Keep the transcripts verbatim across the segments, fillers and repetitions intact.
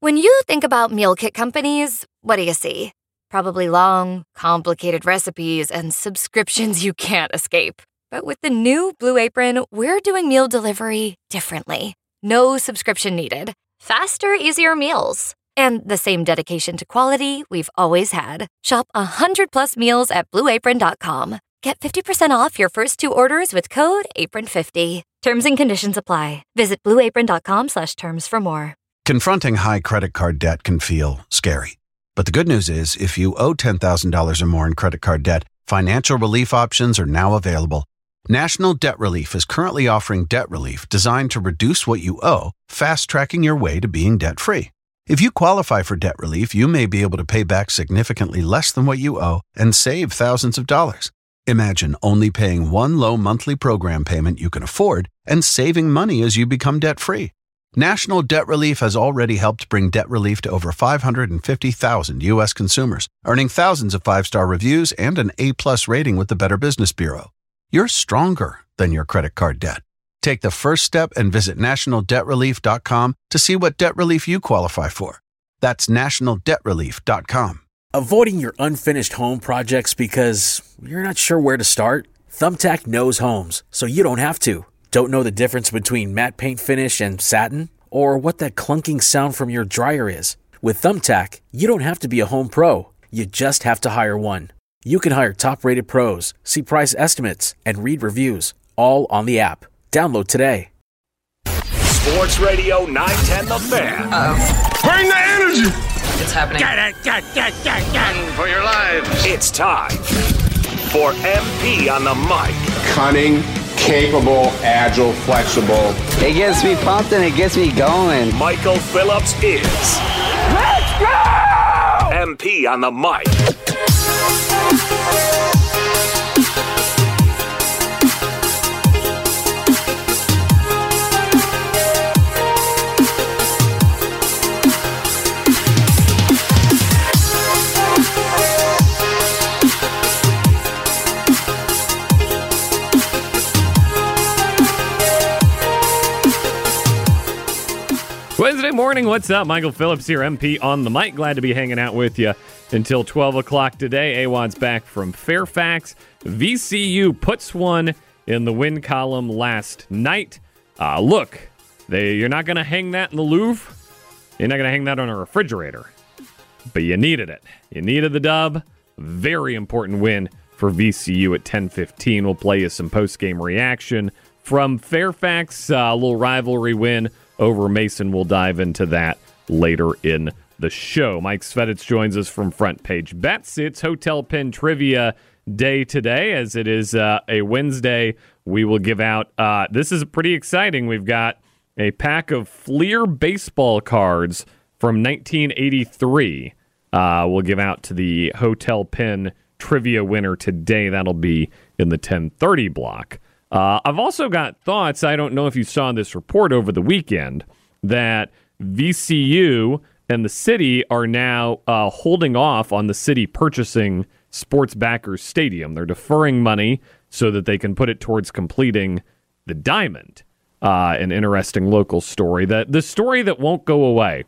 When you think about meal kit companies, what do you see? Probably long, complicated recipes and subscriptions you can't escape. But with the new Blue Apron, we're doing meal delivery differently. No subscription needed. Faster, easier meals. And the same dedication to quality we've always had. Shop one hundred plus meals at blue apron dot com. Get fifty percent off your first two orders with code apron fifty. Terms and conditions apply. Visit blue apron dot com slash terms for more. Confronting high credit card debt can feel scary. But the good news is, if you owe ten thousand dollars or more in credit card debt, financial relief options are now available. National Debt Relief is currently offering debt relief designed to reduce what you owe, fast-tracking your way to being debt-free. If you qualify for debt relief, you may be able to pay back significantly less than what you owe and save thousands of dollars. Imagine only paying one low monthly program payment you can afford and saving money as you become debt-free. National Debt Relief has already helped bring debt relief to over five hundred fifty thousand U S consumers, earning thousands of five-star reviews and an A-plus rating with the Better Business Bureau. You're stronger than your credit card debt. Take the first step and visit national debt relief dot com to see what debt relief you qualify for. That's national debt relief dot com. Avoiding your unfinished home projects because you're not sure where to start? Thumbtack knows homes, so you don't have to. Don't know the difference between matte paint finish and satin? Or what that clunking sound from your dryer is? With Thumbtack, you don't have to be a home pro. You just have to hire one. You can hire top-rated pros, see price estimates, and read reviews, all on the app. Download today. Sports Radio nine ten The Fan. Uh-oh. Bring the energy! It's happening. Get it, get, get, get, get. For your lives. It's time for M P on the mic. Cunning, capable, agile, flexible. It gets me pumped and it gets me going. Michael Phillips is. Let's go! M P on the mic. Wednesday morning, what's up? Michael Phillips here, M P on the mic. Glad to be hanging out with you until twelve o'clock today. A W A D's back from Fairfax. V C U puts one in the win column last night. Uh, look, they, you're not going to hang that in the Louvre. You're not going to hang that on a refrigerator. But you needed it. You needed the dub. Very important win for V C U at ten fifteen. We'll play you some post-game reaction from Fairfax. Uh, a little rivalry win over Mason. We'll dive into that later in the show. Mike Sveditz joins us from Front Page Bets. It's Hotel Pen Trivia Day today, as it is uh, a Wednesday. We will give out, uh, this is pretty exciting. We've got a pack of Fleer baseball cards from nineteen eighty-three. Uh, we'll give out to the Hotel Pen Trivia winner today. That'll be in the ten thirty block. Uh, I've also got thoughts. I don't know if you saw this report over the weekend that V C U and the city are now uh, holding off on the city purchasing Sports Backers Stadium. They're deferring money so that they can put it towards completing the Diamond. Uh, an interesting local story. The, the story that won't go away.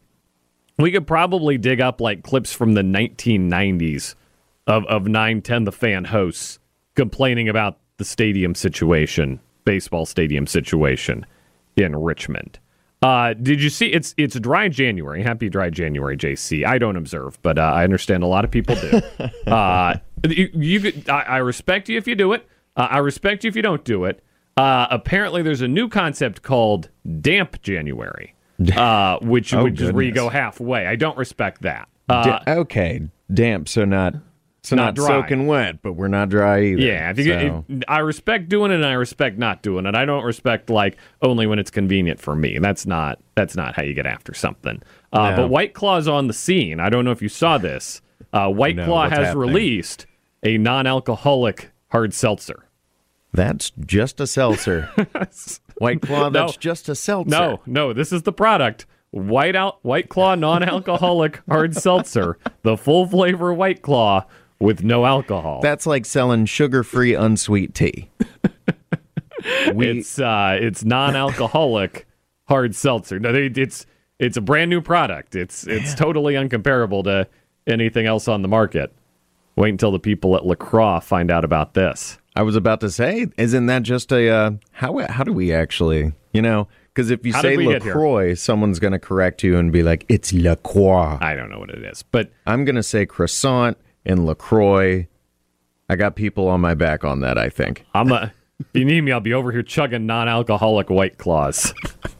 We could probably dig up like clips from the nineteen nineties of, of nine ten The Fan hosts complaining about the stadium situation, baseball stadium situation in Richmond. Uh, did you see? It's it's dry January. Happy dry January, J C. I don't observe, but uh, I understand a lot of people do. uh, you, you, I, I respect you if you do it. Uh, I respect you if you don't do it. Uh, apparently, there's a new concept called damp January, uh, which, oh, which is where you goodness. go halfway. I don't respect that. Uh, Da- okay, damp, so not so Not not, dry. soaking wet, but we're not dry either. Yeah, if you, so. if, I respect doing it and I respect not doing it. I don't respect like only when it's convenient for me. That's not that's not how you get after something. Uh, No. But White Claw's on the scene. I don't know if you saw this. Uh, White No, Claw what's has happening? released a non-alcoholic hard seltzer. That's just a seltzer. White Claw, that's No. just a seltzer. No, no, this is the product. White out White Claw non-alcoholic hard seltzer, the full flavor White Claw with no alcohol. That's like selling sugar-free unsweet tea. we, It's uh, it's non-alcoholic hard seltzer. No, they, it's It's a brand new product. It's it's totally uncomparable to anything else on the market. Wait until the people at LaCroix find out about this. I was about to say, isn't that just a, uh, how how do we actually, you know, because if you How say did we get LaCroix, someone's going to correct you and be like, it's LaCroix. I don't know what it is, but I'm going to say croissant and LaCroix. I got people on my back on that, I think. I'm a, if you need me, I'll be over here chugging non-alcoholic White Claws.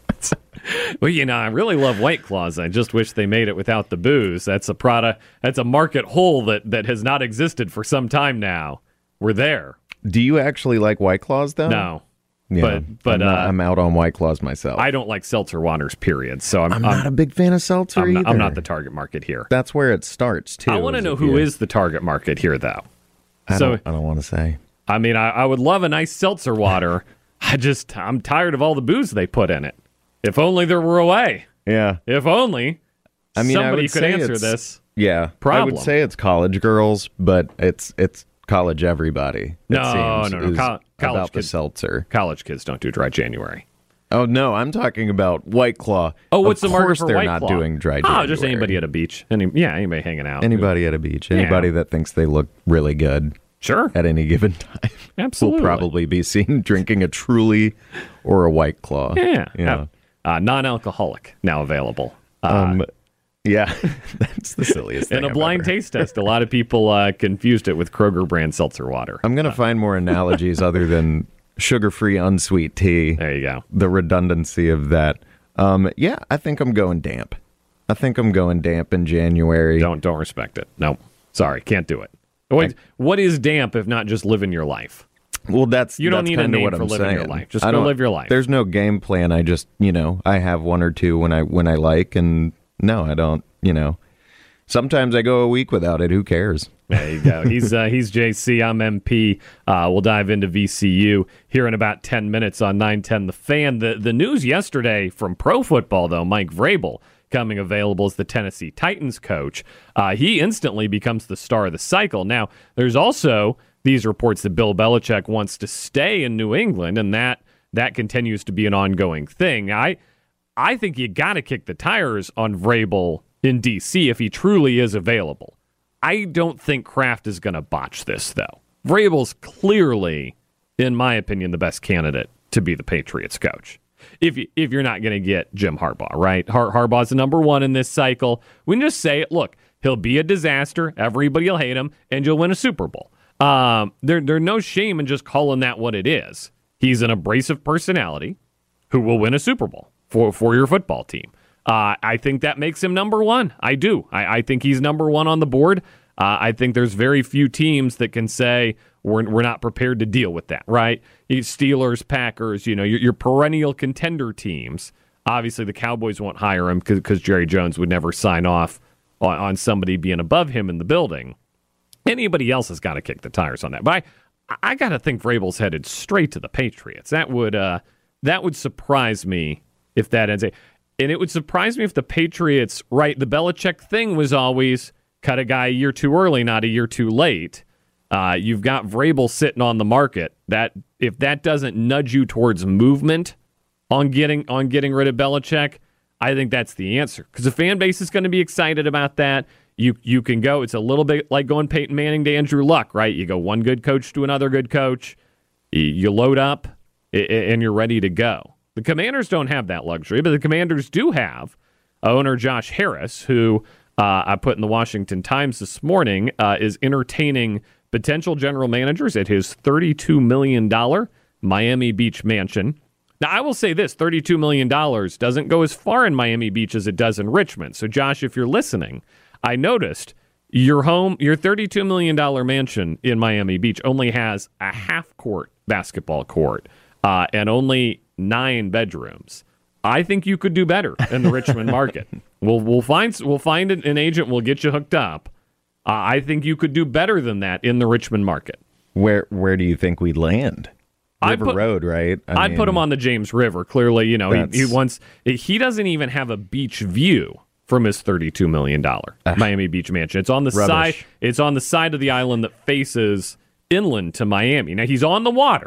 Well, you know, I really love White Claws. I just wish they made it without the booze. That's a product, that's a market hole that, that has not existed for some time now. We're there. Do you actually like White Claws, though? No. Yeah, but but I'm, not, uh, I'm out on White Claws myself. I don't like seltzer waters, period. So I'm, I'm I'm not a big fan of seltzer I'm not, either. I'm not the target market here. That's where it starts, too. I want to is know if who you- is the target market here, though. I so don't, I don't want to say. I mean, I, I would love a nice seltzer water. I just, I'm tired of all the booze they put in it. If only there were a way. Yeah. If only I mean, I somebody would could say answer it's- this. Yeah. Problem. I would say it's college girls, but it's it's college everybody. It No, seems, no, no. is Col- college about the kids- seltzer. College kids don't do dry January. Oh, no, I'm talking about White Claw. Oh, what's of the market course for they're White not Claw? doing dry Oh, January. just anybody at a beach. Any, yeah, anybody hanging out. Anybody at a beach. Yeah. Anybody that thinks they look really good Sure. at any given time. Absolutely. Will probably be seen drinking a Truly or a White Claw. Yeah. Yeah. Uh, non-alcoholic now available. Uh, Um, yeah, that's the silliest thing. in a I've blind ever- taste test, a lot of people uh, confused it with Kroger brand seltzer water. I'm going to find more analogies other than sugar-free unsweet tea. There you go. The redundancy of that. Um, yeah, I think I'm going damp. I think I'm going damp in January. Don't don't respect it. No, sorry, can't do it. Wait, what is damp if not just living your life? Well, that's You don't that's need a kinda name what for I'm living your saying. life. Just I go don't- live your life. There's no game plan. I just, you know, I have one or two when I when I like, and no, I don't. You know, sometimes I go a week without it. Who cares? There you go. He's uh, he's J C. I'm M P. Uh, we'll dive into V C U here in about ten minutes on nine ten The Fan. The the news yesterday from Pro Football, though, Mike Vrabel coming available as the Tennessee Titans coach. Uh, he instantly becomes the star of the cycle. Now, there's also these reports that Bill Belichick wants to stay in New England, and that that continues to be an ongoing thing. I I think you got to kick the tires on Vrabel in D C if he truly is available. I don't think Kraft is going to botch this, though. Vrabel's clearly, in my opinion, the best candidate to be the Patriots coach. If, you, if you're not going to get Jim Harbaugh, right? Har- Harbaugh's the number one in this cycle. We can just say it. Look, he'll be a disaster. Everybody will hate him, and you'll win a Super Bowl. Um, there, there's no shame in just calling that what it is. He's an abrasive personality who will win a Super Bowl for, for your football team. Uh, I think that makes him number one. I do. I, I think he's number one on the board. Uh, I think there's very few teams that can say we're we're not prepared to deal with that, right? You Steelers, Packers, you know, your, your perennial contender teams. Obviously, the Cowboys won't hire him because Jerry Jones would never sign off on, on somebody being above him in the building. Anybody else has got to kick the tires on that. But I, I got to think Vrabel's headed straight to the Patriots. That would uh, that would surprise me if that ends. And it would surprise me if the Patriots, right, the Belichick thing was always cut a guy a year too early, not a year too late. Uh, you've got Vrabel sitting on the market. That if that doesn't nudge you towards movement on getting on getting rid of Belichick, I think that's the answer. Because the fan base is going to be excited about that. You you can go. It's a little bit like going Peyton Manning to Andrew Luck, right? You go one good coach to another good coach. You load up, and you're ready to go. The Commanders don't have that luxury, but the Commanders do have owner Josh Harris, who uh, I put in the Washington Times this morning, uh, is entertaining potential general managers at his thirty-two million dollars Miami Beach mansion. Now, I will say this, thirty-two million dollars doesn't go as far in Miami Beach as it does in Richmond. So, Josh, if you're listening, I noticed your home, your thirty-two million dollars mansion in Miami Beach only has a half-court basketball court uh, and only nine bedrooms. I think you could do better in the Richmond market. We'll we'll find we'll find an agent. We'll get you hooked up. Uh, I think you could do better than that in the Richmond market. Where where do you think we'd land? River put, Road, right? I I'd mean, put him on the James River. Clearly, you know, he, he wants. He doesn't even have a beach view from his thirty-two million dollars uh, Miami Beach mansion. It's on the rubbish. side. It's on the side of the island that faces inland to Miami. Now he's on the water.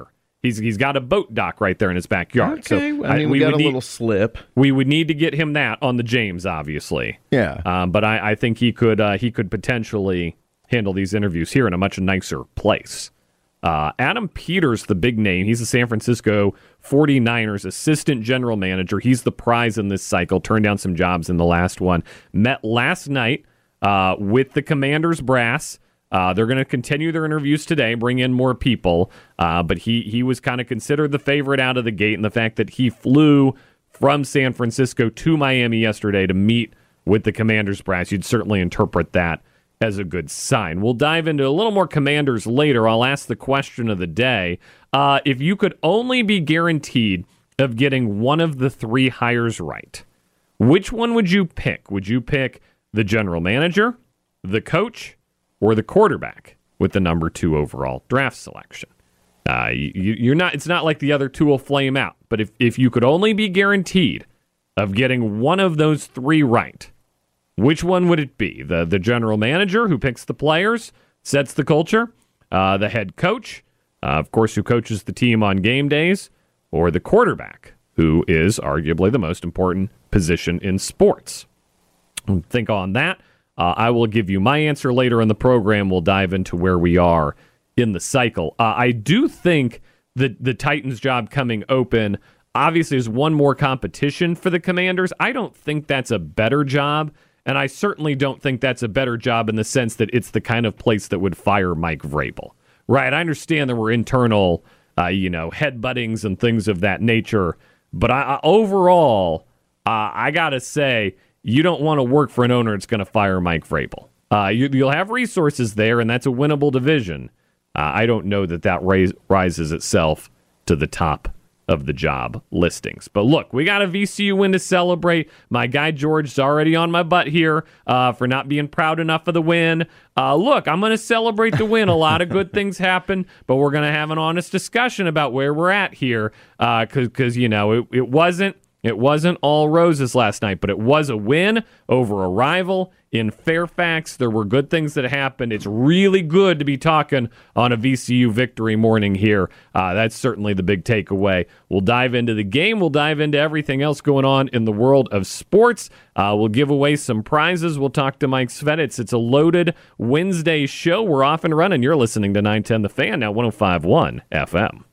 He's he's got a boat dock right there in his backyard. Okay, so I mean, I, we, we got a need, little slip. We would need to get him that on the James, obviously. Yeah, um, but I, I think he could uh, he could potentially handle these interviews here in a much nicer place. Uh, Adam Peters, the big name, he's the San Francisco forty-niners assistant general manager. He's the prize in this cycle. Turned down some jobs in the last one. Met last night uh, with the Commanders brass. Uh, they're going to continue their interviews today, bring in more people. Uh, but he he was kind of considered the favorite out of the gate, and the fact that he flew from San Francisco to Miami yesterday to meet with the Commanders brass, you'd certainly interpret that as a good sign. We'll dive into a little more Commanders later. I'll ask the question of the day. Uh, if you could only be guaranteed of getting one of the three hires right, which one would you pick? Would you pick the general manager, the coach, or the quarterback with the number two overall draft selection? Uh, you, you're not. It's not like the other two will flame out. But if, if you could only be guaranteed of getting one of those three right, which one would it be? The the general manager who picks the players, sets the culture, uh, the head coach, uh, of course, who coaches the team on game days, or the quarterback, who is arguably the most important position in sports? Think on that. Uh, I will give you my answer later in the program. We'll dive into where we are in the cycle. Uh, I do think that the Titans' job coming open obviously is one more competition for the Commanders. I don't think that's a better job. And I certainly don't think that's a better job in the sense that it's the kind of place that would fire Mike Vrabel. Right, I understand there were internal, uh, you know, headbuttings and things of that nature. But I, I, overall, uh, I got to say, you don't want to work for an owner that's going to fire Mike Vrabel. Uh, you, you'll have resources there, and that's a winnable division. Uh, I don't know that that rais- rises itself to the top of the job listings. But look, we got a V C U win to celebrate. My guy George's already on my butt here uh, for not being proud enough of the win. Uh, look, I'm going to celebrate the win. A lot of good things happen, but we're going to have an honest discussion about where we're at here because, uh, because you know, it, it wasn't It wasn't all roses last night, but it was a win over a rival in Fairfax. There were good things that happened. It's really good to be talking on a V C U victory morning here. Uh, that's certainly the big takeaway. We'll dive into the game. We'll dive into everything else going on in the world of sports. Uh, we'll give away some prizes. We'll talk to Mike Sveditz. It's a loaded Wednesday show. We're off and running. You're listening to nine ten The Fan, now one oh five point one F M.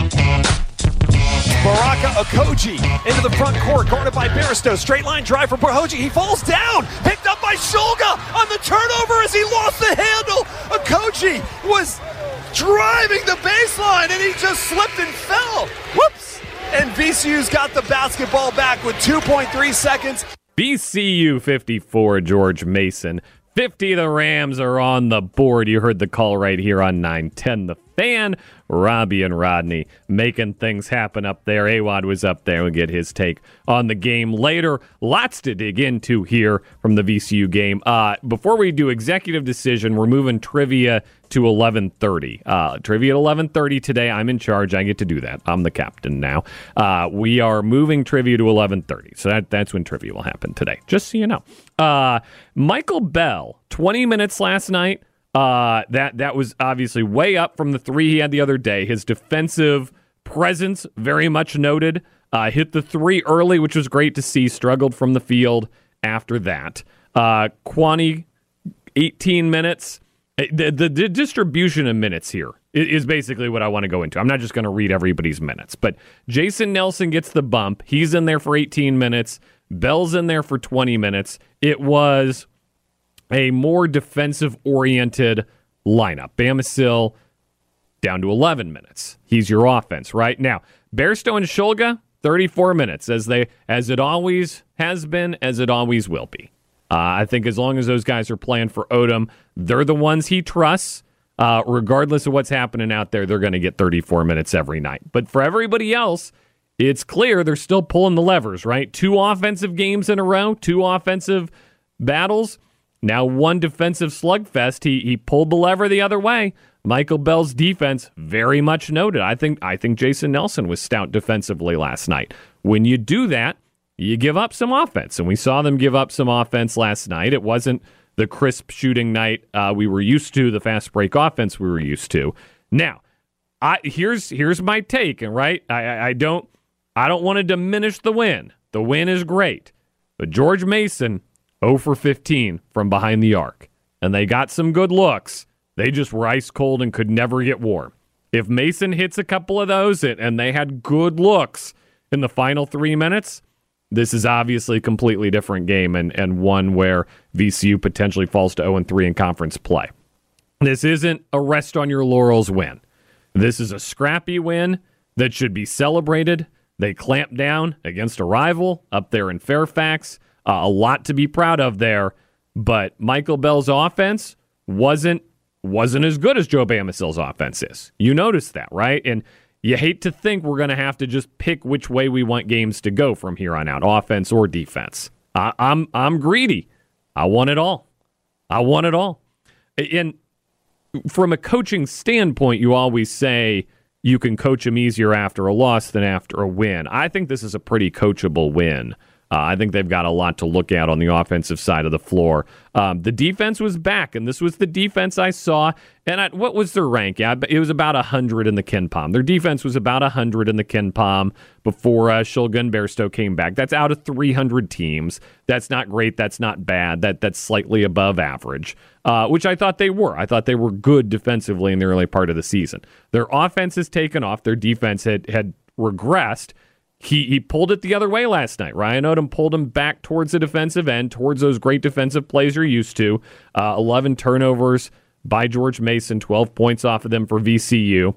Baraka Okoji into the front court, guarded by Baristow. Straight line drive for Bohoji. He falls down, picked up by Shulga on the turnover as he lost the handle. Okoji was driving the baseline and he just slipped and fell. Whoops! And V C U's got the basketball back with two point three seconds. V C U fifty-four, George Mason fifty. The Rams are on the board. You heard the call right here on nine ten The Fan. Robbie and Rodney making things happen up there. Awad was up there. We'll get his take on the game later. Lots to dig into here from the V C U game. Uh, before we do executive decision, we're moving trivia to eleven thirty. Uh, trivia at eleven thirty today. I'm in charge. I get to do that. I'm the captain now. Uh, we are moving trivia to eleven thirty. So that, that's when trivia will happen today, just so you know. Uh, Michael Bell, twenty minutes last night. Uh, that that was obviously way up from the three he had the other day. His defensive presence very much noted. Uh, hit the three early, which was great to see. Struggled from the field after that. Uh, Kwani, eighteen minutes. The, the, the distribution of minutes here is basically what I want to go into. I'm not just going to read everybody's minutes, but Jason Nelson gets the bump. He's in there for eighteen minutes. Bell's in there for twenty minutes. It was a more defensive-oriented lineup. Bamisil down to eleven minutes. He's your offense right now. Bairstow and Shulga, thirty-four minutes, as they as it always has been, as it always will be. Uh, I think as long as those guys are playing for Odom, they're the ones he trusts. Uh, regardless of what's happening out there, they're going to get thirty-four minutes every night. But for everybody else, it's clear they're still pulling the levers, right? Two offensive games in a row, two offensive battles. Now one defensive slugfest. He he pulled the lever the other way. Michael Bell's defense very much noted. I think I think Jason Nelson was stout defensively last night. When you do that, you give up some offense, and we saw them give up some offense last night. It wasn't the crisp shooting night uh, we were used to, the fast break offense we were used to. Now, I here's here's my take, and right, I, I, I don't I don't want to diminish the win. The win is great, but George Mason zero for fifteen from behind the arc, and they got some good looks. They just were ice cold and could never get warm. If Mason hits a couple of those and they had good looks in the final three minutes, this is obviously a completely different game and, and one where V C U potentially falls to oh and three in conference play. This isn't a rest on your laurels win. This is a scrappy win that should be celebrated. They clamped down against a rival up there in Fairfax. Uh, a lot to be proud of there, but Michael Bell's offense wasn't wasn't as good as Joe Bamisille's offense is. You noticed that, right? And you hate to think we're going to have to just pick which way we want games to go from here on out, offense or defense. I, I'm I'm greedy. I want it all. I want it all. And from a coaching standpoint, you always say you can coach them easier after a loss than after a win. I think this is a pretty coachable win. Uh, I think they've got a lot to look at on the offensive side of the floor. Um, the defense was back, and this was the defense I saw. And I, what was their rank? Yeah, it was about one hundred in the KenPom. Their defense was about one hundred in the KenPom before uh, Shulga and Bairstow came back. That's out of three hundred teams. That's not great. That's not bad. That That's slightly above average, uh, which I thought they were. I thought they were good defensively in the early part of the season. Their offense has taken off. Their defense had, had regressed. He he pulled it the other way last night. Ryan Odom pulled him back towards the defensive end, towards those great defensive plays you're used to. Uh, eleven turnovers by George Mason, twelve points off of them for V C U.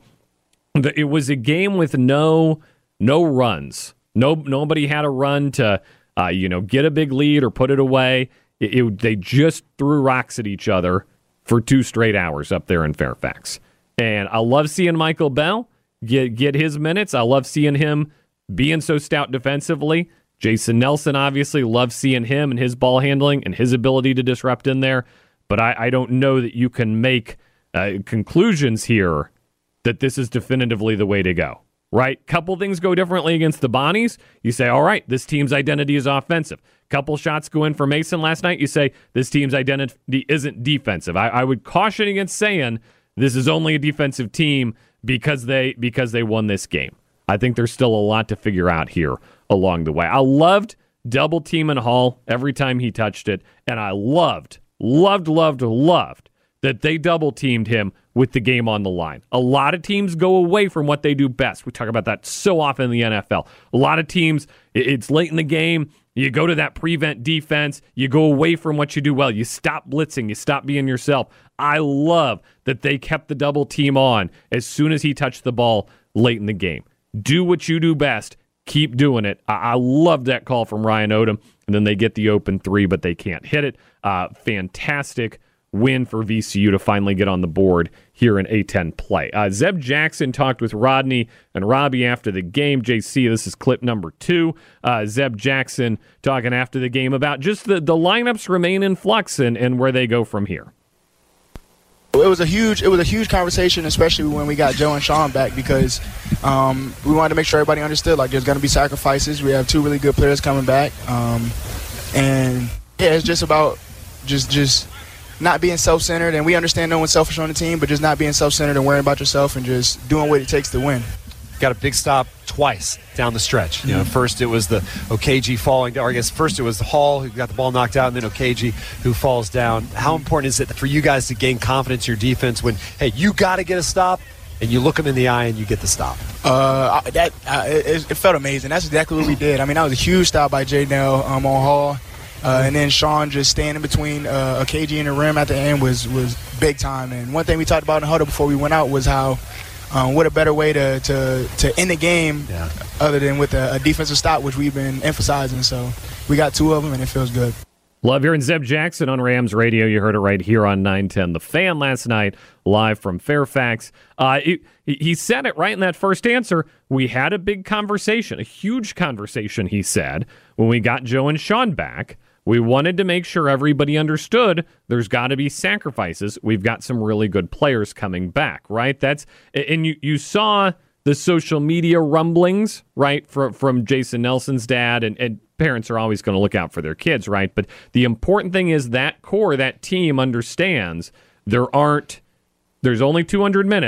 It was a game with no no runs. No nobody had a run to uh, you know get a big lead or put it away. It, it, they just threw rocks at each other for two straight hours up there in Fairfax. And I love seeing Michael Bell get get his minutes. I love seeing him being so stout defensively. Jason Nelson, obviously, loves seeing him and his ball handling and his ability to disrupt in there. But I, I don't know that you can make uh, conclusions here that this is definitively the way to go, right? Couple things go differently against the Bonnies. You say, all right, this team's identity is offensive. Couple shots go in for Mason last night. You say, this team's identity isn't defensive. I, I would caution against saying this is only a defensive team because they because they won this game. I think there's still a lot to figure out here along the way. I loved double teaming Hall every time he touched it, and I loved, loved, loved, loved that they double teamed him with the game on the line. A lot of teams go away from what they do best. We talk about that so often in the N F L. A lot of teams, it's late in the game, you go to that prevent defense, you go away from what you do well, you stop blitzing, you stop being yourself. I love that they kept the double team on as soon as he touched the ball late in the game. Do what you do best. Keep doing it. I, I love that call from Ryan Odom. And then they get the open three, but they can't hit it. Uh, fantastic win for V C U to finally get on the board here in A ten play. Uh, Zeb Jackson talked with Rodney and Robbie after the game. J C, this is clip number two. Uh, Zeb Jackson talking after the game about just the, the lineups remain in flux and, and where they go from here. It was a huge, it was a huge conversation, especially when we got Joe and Sean back, because um, we wanted to make sure everybody understood, like, there's going to be sacrifices. We have two really good players coming back, um, and yeah, it's just about just just not being self-centered. And we understand no one's selfish on the team, but just not being self-centered and worrying about yourself and just doing what it takes to win. Got a big stop twice down the stretch. You know, mm-hmm. First it was the Okeji falling down, or I guess first it was the Hall who got the ball knocked out, and then Okeji who falls down. How important is it for you guys to gain confidence in your defense when, hey, you got to get a stop, and you look them in the eye and you get the stop? Uh, that uh, it, it felt amazing. That's exactly what we did. I mean, that was a huge stop by J. Nell um, on Hall. Uh, and then Sean just standing between uh, Okeji and the rim at the end was, was big time. And one thing we talked about in the huddle before we went out was how Um, what a better way to, to, to end the game yeah. other than with a, a defensive stop, which we've been emphasizing. So we got two of them, and it feels good. Love hearing Zeb Jackson on Rams Radio. You heard it right here on nine ten The Fan last night, live from Fairfax. Uh, he, he said it right in that first answer. We had a big conversation, a huge conversation, he said, when we got Joe and Sean back. We wanted to make sure everybody understood there's got to be sacrifices. We've got some really good players coming back, right? That's and you, you saw the social media rumblings, right, from, from Jason Nelson's dad, and, and parents are always going to look out for their kids, right? But the important thing is that core, that team understands there aren't, there's only two hundred minutes.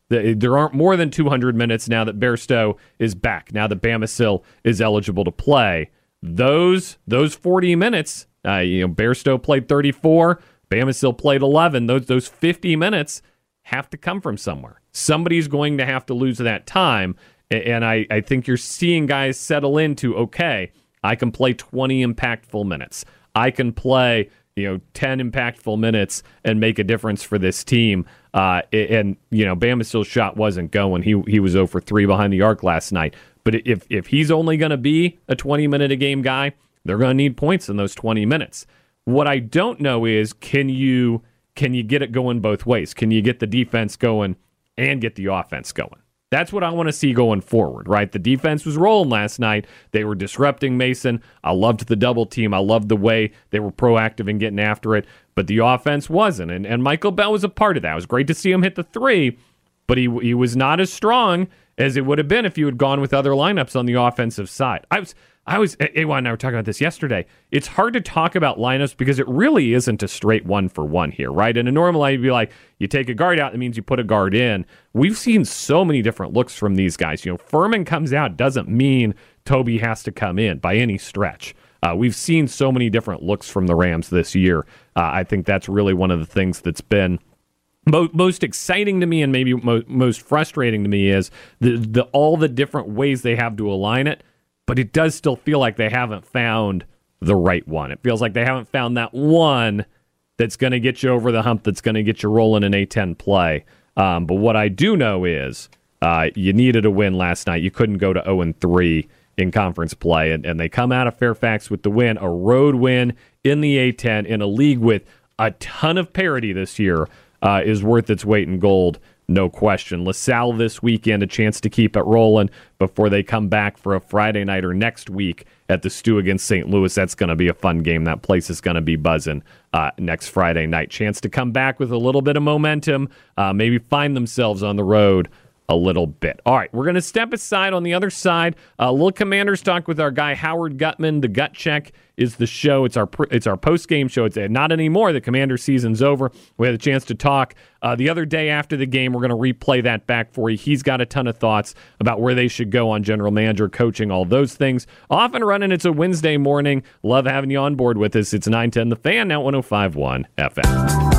There aren't more than two hundred minutes now that Bairstow is back, now that Bamisile is eligible to play. Those those forty minutes, uh, you know, Bairstow played thirty-four, Bamisile played eleven. Those those fifty minutes have to come from somewhere. Somebody's going to have to lose that time, and I, I think you're seeing guys settle into, okay, I can play twenty impactful minutes. I can play, you know, ten impactful minutes and make a difference for this team. Uh, and, you know, Bamisile's shot wasn't going. He he was zero for three behind the arc last night. But if if he's only going to be a twenty-minute-a-game guy, they're going to need points in those twenty minutes. What I don't know is, can you can you get it going both ways? Can you get the defense going and get the offense going? That's what I want to see going forward, right? The defense was rolling last night. They were disrupting Mason. I loved the double team. I loved the way they were proactive in getting after it. But the offense wasn't. And, and Michael Bell was a part of that. It was great to see him hit the three, but he he was not as strong as it would have been if you had gone with other lineups on the offensive side. I was, I was, Awan and I were talking about this yesterday. It's hard to talk about lineups because it really isn't a straight one for one here, right? In a normal line, you'd be like, you take a guard out, that means you put a guard in. We've seen so many different looks from these guys. You know, Furman comes out doesn't mean Toby has to come in by any stretch. Uh, we've seen so many different looks from the Rams this year. Uh, I think that's really one of the things that's been Mo- most exciting to me, and maybe mo- most frustrating to me, is the, the all the different ways they have to align it, but it does still feel like they haven't found the right one. It feels like they haven't found that one that's going to get you over the hump, that's going to get you rolling an A ten play. Um, but what I do know is uh, you needed a win last night. You couldn't go to oh and three in conference play, and, and they come out of Fairfax with the win, a road win in the A ten in a league with a ton of parity this year. Uh, is worth its weight in gold, no question. LaSalle this weekend, a chance to keep it rolling before they come back for a Friday night or next week at the Stew against Saint Louis. That's going to be a fun game. That place is going to be buzzing uh, next Friday night. Chance to come back with a little bit of momentum, uh, maybe find themselves on the road a little bit. All right, we're going to step aside. On the other side, a little Commanders talk with our guy Howard Gutman. The Gut Check is the show. It's our it's our post game show. It's not anymore. The Commander season's over. We had a chance to talk uh, the other day after the game. We're going to replay that back for you. He's got a ton of thoughts about where they should go on general manager, coaching, all those things. Off and running. It's a Wednesday morning. Love having you on board with us. It's nine ten The Fan, now one oh five point one F M.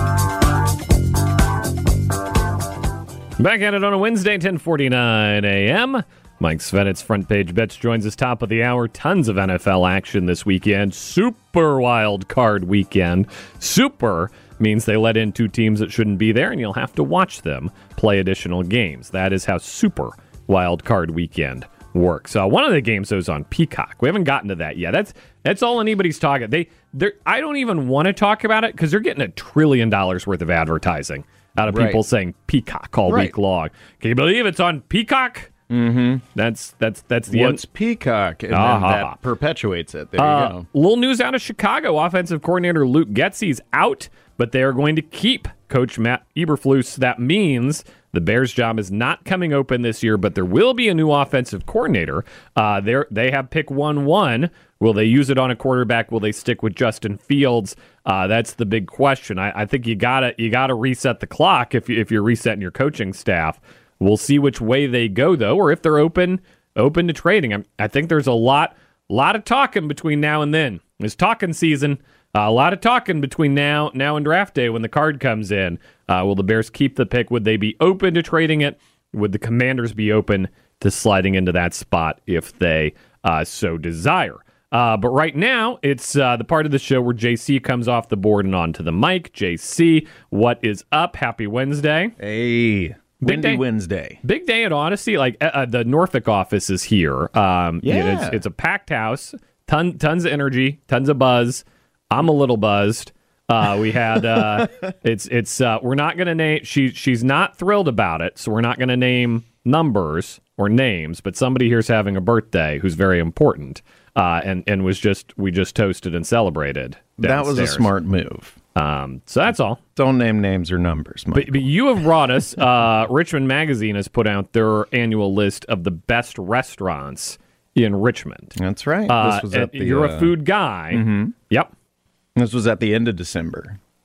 Back at it on a Wednesday, ten forty-nine a.m. Mike Svenitz, Front Page Bets, joins us top of the hour. Tons of N F L action this weekend. Super wild card weekend. Super means they let in two teams that shouldn't be there, and you'll have to watch them play additional games. That is how super wild card weekend works. Uh, one of the games, though, is on Peacock. We haven't gotten to that yet. That's that's all anybody's talking. They, I don't even want to talk about it because they're getting a trillion dollars worth of advertising out of right. people saying Peacock all right. week long. Can you believe it's on Peacock? Mm-hmm. That's that's that's the What's end. Peacock? And uh-huh. then that perpetuates it. There uh, you go. Little news out of Chicago. Offensive coordinator Luke Getsy's out, but they are going to keep Coach Matt Eberflus. That means the Bears' job is not coming open this year, but there will be a new offensive coordinator. Uh, they they have pick one one. Will they use it on a quarterback? Will they stick with Justin Fields? Uh, that's the big question. I, I think you gotta you gotta reset the clock if you, if you're resetting your coaching staff. We'll see which way they go though, or if they're open open to trading. I, I think there's a lot lot of talking between now and then. It's talking season. Uh, a lot of talking between now now and draft day when the card comes in. Uh, will the Bears keep the pick? Would they be open to trading it? Would the Commanders be open to sliding into that spot if they uh, so desire? Uh, but right now, it's uh, the part of the show where J C comes off the board and onto the mic. J C, what is up? Happy Wednesday. Hey, Big Windy day. Wednesday. Big day at Odyssey. Like uh, the Norfolk office is here. Um, yeah. You know, it's, it's a packed house. Ton, tons of energy. Tons of buzz. I'm a little buzzed. Uh, we had uh, it's it's uh, we're not going to name. She she's not thrilled about it, so we're not going to name numbers or names. But somebody here's having a birthday who's very important. Uh, and, and was just we just toasted and celebrated downstairs. That was a smart move. Um, so that's all. Don't name names or numbers, Michael. But, but you have brought us, uh, Richmond Magazine has put out their annual list of the best restaurants in Richmond. That's right. Uh, this was at the, you're uh, a food guy. Mm-hmm. Yep. This was at the end of December.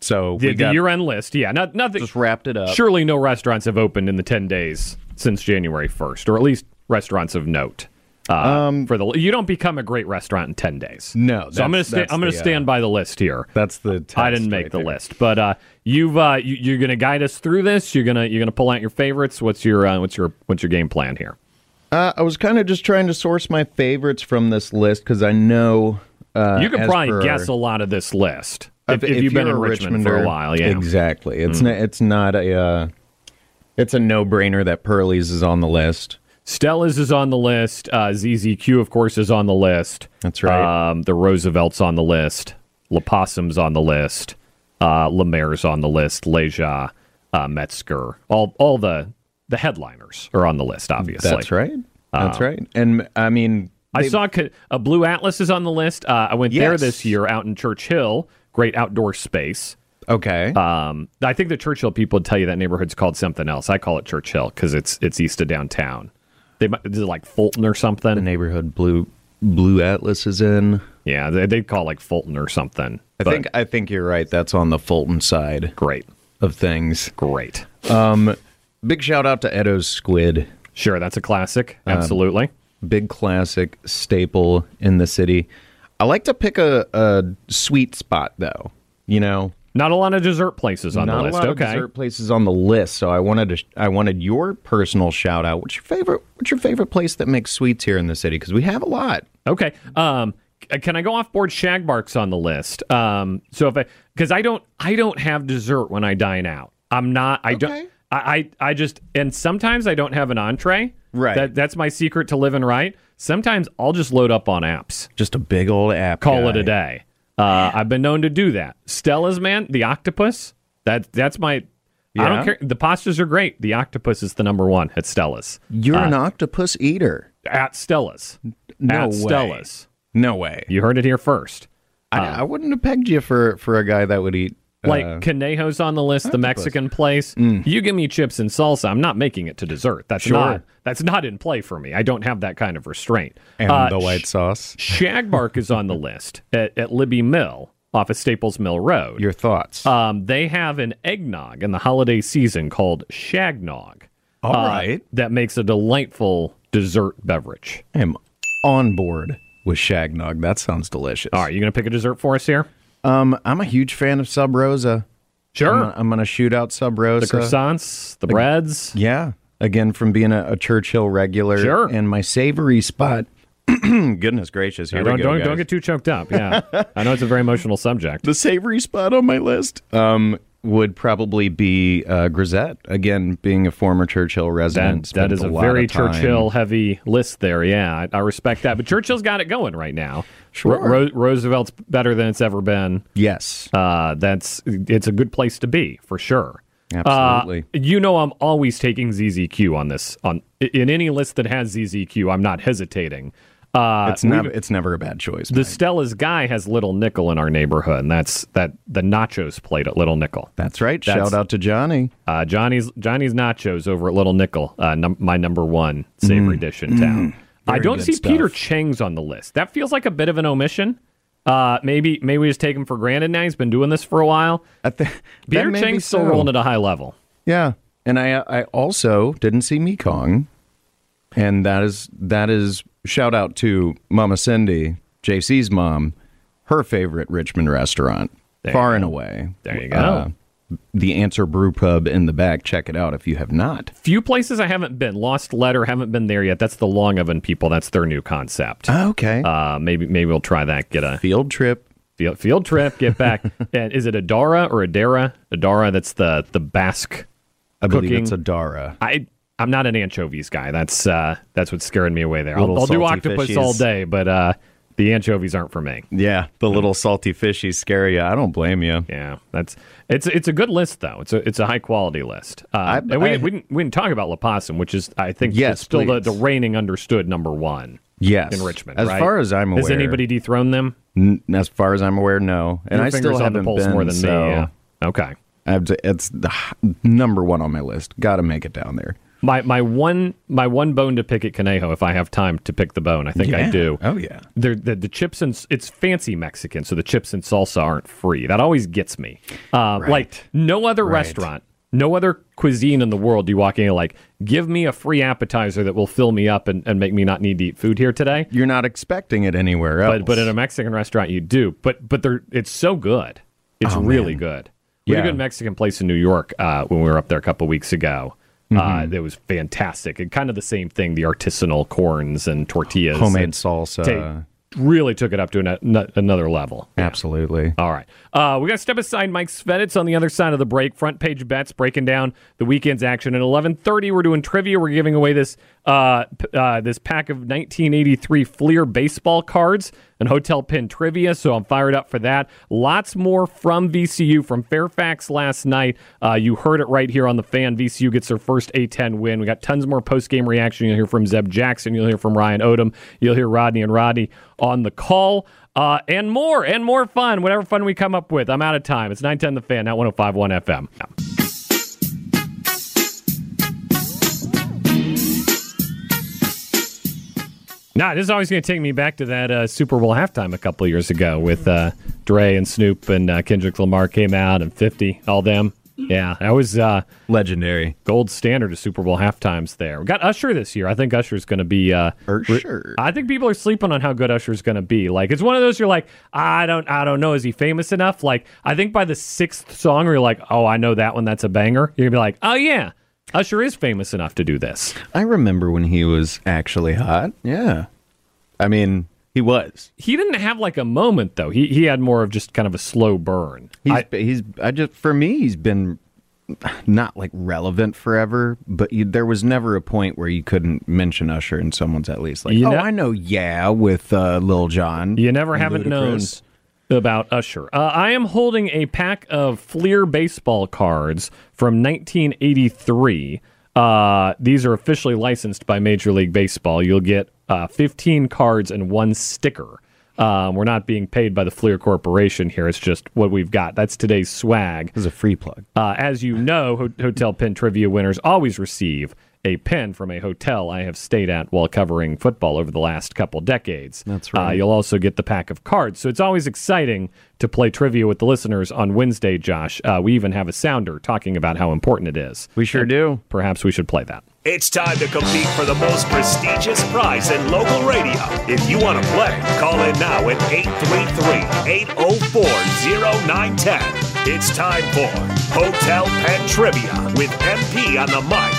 So the, we got, the year-end list, yeah, not, nothing. Just wrapped it up. Surely no restaurants have opened in the ten days since January first, or at least restaurants of note. Uh, um, for the you don't become a great restaurant in ten days. No, so I'm going to sta- I'm going to stand uh, by the list here. That's the test I didn't make right the there. list, but uh, you've uh, you, you're going to guide us through this. You're gonna you're gonna pull out your favorites. What's your uh, what's your what's your game plan here? Uh, I was kind of just trying to source my favorites from this list because I know uh, you can probably per, guess a lot of this list if, if, if you've been in a Richmond for a while. Yeah, exactly. It's mm. not, it's not a uh, it's a no brainer that Pearlie's is on the list. Stella's is on the list. Uh, Z Z Q, of course, is on the list. That's right. Um, the Roosevelt's on the list. La Possum's on the list. Uh, Le Maire's on the list. Leja, uh, Metzger. All all the the headliners are on the list, obviously. That's right. That's Um, right. And, I mean... I saw a, a Blue Atlas is on the list. Uh, I went Yes. there this year out in Churchill. Great outdoor space. Okay. Um, I think the Churchill people would tell you that neighborhood's called something else. I call it Churchill because it's it's east of downtown. They might, is it like Fulton or something? The neighborhood Blue Blue Atlas is in. Yeah, they they call it like Fulton or something. I think I think you're right. That's on the Fulton side. Great of things. Great. Um, big shout out to Edo's Squid. Sure, that's a classic. Absolutely. Um, big classic staple in the city. I like to pick a, a sweet spot though. You know. Not a lot of dessert places on Not the list. a lot Okay. of dessert places on the list. So I wanted to. I wanted your personal shout out. What's your favorite? What's your favorite place that makes sweets here in the city? Because we have a lot. Okay. Um, can I go off board? Shagbark's on the list. Um, so if I because I don't I don't have dessert when I dine out. I'm not. I Okay. don't. I, I I just and sometimes I don't have an entree. Right. That that's my secret to living right. Sometimes I'll just load up on apps. Just a big old app. Call guy. it a day. Uh, I've been known to do that. Stella's, man, the octopus. That that's my. Yeah? I don't care. The pastas are great. The octopus is the number one at Stella's. You're Uh, an octopus eater. At Stella's. No at way. Stella's. No way. You heard it here first. I, Uh, I wouldn't have pegged you for for a guy that would eat. Like uh, Conejo's on the list, the Mexican place. Mm. You give me chips and salsa, I'm not making it to dessert. That's Sure. not that's not in play for me. I don't have that kind of restraint. and Uh, the white sauce. Shagbark is on the list at, at Libby Mill off of Staples Mill Road. Your thoughts? Um, they have an eggnog in the holiday season called Shagnog. All uh, right. That makes a delightful dessert beverage. I am on board with Shagnog. That sounds delicious. All right, you going to pick a dessert for us here? Um, I'm a huge fan of Sub Rosa. Sure. I'm, gonna- I'm going to shoot out Sub Rosa. The croissants, the breads. Yeah. Again, from being a, a Churchill regular. Sure. And my savory spot. Goodness gracious. Here Yeah, we don't, go, don't, guys. don't get too choked up. Yeah. I know it's a very emotional subject. The savory spot on my list um, would probably be uh, Grisette. Again, being a former Churchill resident. That, that is spent a lot very of time- Churchill-heavy list there. Yeah, I, I respect that. But Churchill's got it going right now. Sure. Ro- Ro- Roosevelt's better than it's ever been. Yes. Uh, that's it's a good place to be for sure. Absolutely. Uh, you know, I'm always taking Z Z Q on this. On in any list that has Z Z Q, I'm not hesitating. Uh, It's never it's never a bad choice. the Stella's guy has Little Nickel in our neighborhood, and that's that the nachos plate at Little Nickel. That's right. That's- Shout out to Johnny. Uh, Johnny's Johnny's Nachos over at Little Nickel, uh, num- my number one savory Mm, dish in town. mm, I very don't good see stuff. Peter Chang's on the list. That feels like a bit of an omission. Uh, maybe maybe we just take him for granted now. He's been doing this for a while. I th- Peter that may be Chang's still so. rolling at a high level. Yeah, and I I also didn't see Mekong, and that is that is shout out to Mama Cindy, J C's mom, her favorite Richmond restaurant, There far you and go. away. There you go. Uh, the Answer Brew Pub in the back. Check it out if you have not. Few places I haven't been. Lost Letter, haven't been there yet. That's the Long Oven people. That's their new concept. Okay. Uh, maybe maybe we'll try that. Get a field trip. Field, field trip. Get back. And is it Adara or Adara? Adara. That's the the Basque. I believe cooking. it's Adara. I I'm not an anchovies guy. That's uh, that's what's scaring me away there. I'll, Little I'll do salty octopus fishies. all day, but uh, the anchovies aren't for me. Yeah, the little salty fishies scare you. I don't blame you. Yeah, that's it's it's a good list though. It's a it's a high quality list. Uh, I- and we, I- we didn't we didn't talk about La Possum, which is I think Yes, is still the, please. the reigning understood number one. Yes. in Richmond. As right? far as I'm has aware. anybody dethroned them? N- as far as I'm aware, no. And Your I fingers still on the haven't pulse been, more than so me. Yeah. Okay. I have to, it's the h- number one on my list. Got to make it down there. My my one my one bone to pick at Conejo, if I have time to pick the bone, I think yeah. I do. Oh yeah, They're, the the chips and it's fancy Mexican, so the chips and salsa aren't free. That always gets me. Uh, Right. Like no other Right. restaurant, no other cuisine in the world. Do you walk in and like give me a free appetizer that will fill me up and, and make me not need to eat food here today? You're not expecting it anywhere else. But but in a Mexican restaurant you do. But but they're it's so good. It's Oh, really man. good. We had a Yeah. good Mexican place in New York uh, when we were up there a couple weeks ago. Uh, that was fantastic. And kind of the same thing, the artisanal corns and tortillas. Homemade and salsa. ta- really took it up to an, an, another level. Absolutely. All right. Uh, we got to step aside. Mike Sveditz on the other side of the break. Front page bets, breaking down the weekend's action. At eleven thirty, we're doing trivia. We're giving away this uh, p- uh, this pack of nineteen eighty-three Fleer baseball cards and hotel pin trivia, so I'm fired up for that. Lots more from V C U, from Fairfax last night. Uh, you heard it right here on The Fan. V C U gets their first A ten win. We got tons more post-game reaction. You'll hear from Zeb Jackson. You'll hear from Ryan Odom. You'll hear Rodney and Rodney on the call. Uh, and more, and more fun, whatever fun we come up with. I'm out of time. It's nine ten The Fan, not one oh five point one F M. Yeah. Nah, this is always going to take me back to that uh, Super Bowl halftime a couple of years ago with uh, Dre and Snoop and uh, Kendrick Lamar came out and fifty, all them. Yeah, that was uh, legendary. Gold standard of Super Bowl halftimes there. We got Usher this year. I think Usher's going to be... Uh, Usher. I think people are sleeping on how good Usher's going to be. Like, it's one of those you're like, I don't I don't know, is he famous enough? Like, I think by the sixth song, you're like, oh, I know that one, that's a banger. You're going to be like, oh, yeah. Usher is famous enough to do this. I remember when he was actually hot. Yeah. I mean, he was. He didn't have like a moment, though. He he had more of just kind of a slow burn. He's, I, he's I just for me, he's been not like relevant forever, but you, there was never a point where you couldn't mention Usher and someone's at least like, You oh, know- I know, yeah, with uh, Lil Jon. You never and haven't Ludacris. known about Usher. Uh, I am holding a pack of Fleer baseball cards from nineteen eighty-three. Uh, these are officially licensed by Major League Baseball. You'll get uh, fifteen cards and one sticker. Um, we're not being paid by the Fleer Corporation here. It's just what we've got. That's today's swag. This is a free plug. Uh, as you know, Ho- Hotel Pin Trivia winners always receive a pin from a hotel I have stayed at while covering football over the last couple decades. That's Uh, right. you'll also get the pack of cards. So it's always exciting to play trivia with the listeners on Wednesday, Josh. Uh, we even have a sounder talking about how important it is. We sure do. Perhaps we should play that. It's time to compete for the most prestigious prize in local radio. If you want to play, call in now at eight three three, eight oh four, oh nine one oh. It's time for Hotel Pen Trivia with M P on the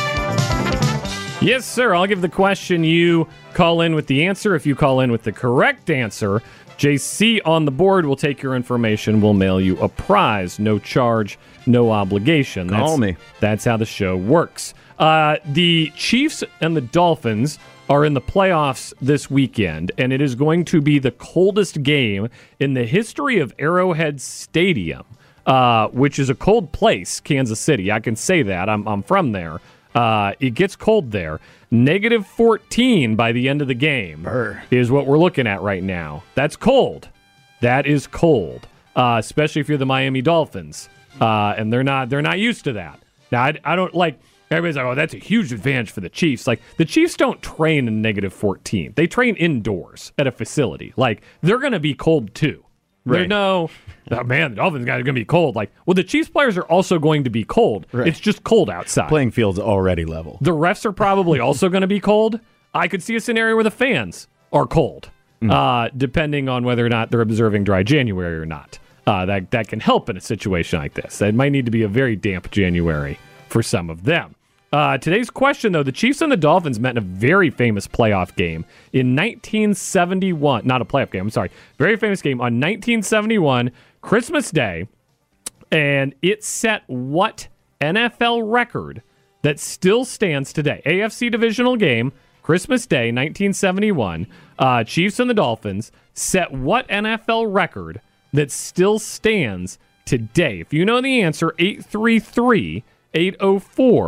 mic. Yes, sir. I'll give the question. You call in with the answer. If you call in with the correct answer, J C on the board will take your information. We'll mail you a prize. No charge, no obligation. That's, Call me. That's how the show works. Uh, the Chiefs and the Dolphins are in the playoffs this weekend, and it is going to be the coldest game in the history of Arrowhead Stadium, uh, which is a cold place, Kansas City. I can say that. I'm, I'm from there. Uh, it gets cold there. Negative fourteen by the end of the game Brr. is what we're looking at right now. That's cold. That is cold, uh, especially if you're the Miami Dolphins, uh, and they're not. They're not used to that. Now, I, I don't like. Everybody's like, oh, that's a huge advantage for the Chiefs. Like, the Chiefs don't train in negative fourteen. They train indoors at a facility. Like, they're going to be cold too. There's Right. no, oh, man, the Dolphins guys are going to be cold. Like, well, the Chiefs players are also going to be cold. Right. It's just cold outside. Playing field's already level. The refs are probably also going to be cold. I could see a scenario where the fans are cold, uh, depending on whether or not they're observing dry January or not. Uh, that that can help in a situation like this. It might need to be a very damp January for some of them. Uh, today's question, though, the Chiefs and the Dolphins met in a very famous playoff game in nineteen seventy-one. Not a playoff game, I'm sorry. Very famous game on nineteen seventy-one, Christmas Day. And it set what N F L record that still stands today? A F C divisional game, Christmas Day, nineteen seventy-one. Uh, Chiefs and the Dolphins set what N F L record that still stands today? If you know the answer, eight three three, eight oh four,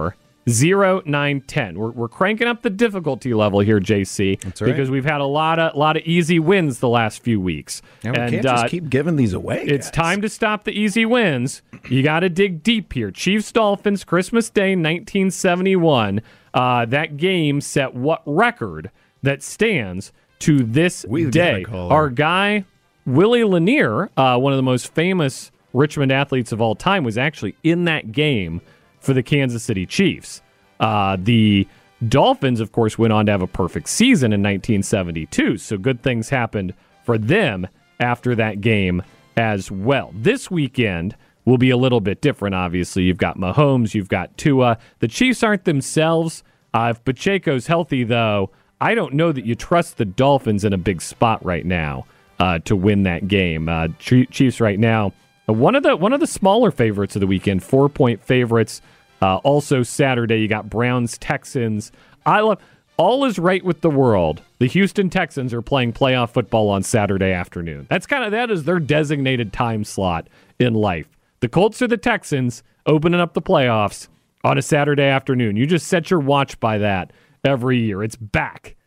zero nine ten. We're, we're cranking up the difficulty level here, J C, That's right. because we've had a lot of lot of easy wins the last few weeks. Yeah, we and can't just uh, keep giving these away. It's guys. time to stop the easy wins. You got to dig deep here. Chiefs Dolphins, Christmas Day, nineteen seventy-one. Uh, that game set what record that stands to this We've day? got a caller. Our guy Willie Lanier, uh, one of the most famous Richmond athletes of all time, was actually in that game for the Kansas City Chiefs. Uh, the Dolphins, of course, went on to have a perfect season in nineteen seventy-two, so good things happened for them after that game as well. This weekend will be a little bit different, obviously. You've got Mahomes, you've got Tua. The Chiefs aren't themselves. Uh, if Pacheco's healthy, though, I don't know that you trust the Dolphins in a big spot right now uh, to win that game. Uh, Chiefs right now, one of the one of the smaller favorites of the weekend, four-point favorites. Uh, also Saturday, you got Browns, Texans. I love all is right with the world. The Houston Texans are playing playoff football on Saturday afternoon. That's kind of that is their designated time slot in life. The Colts are the Texans opening up the playoffs on a Saturday afternoon. You just set your watch by that every year. It's back.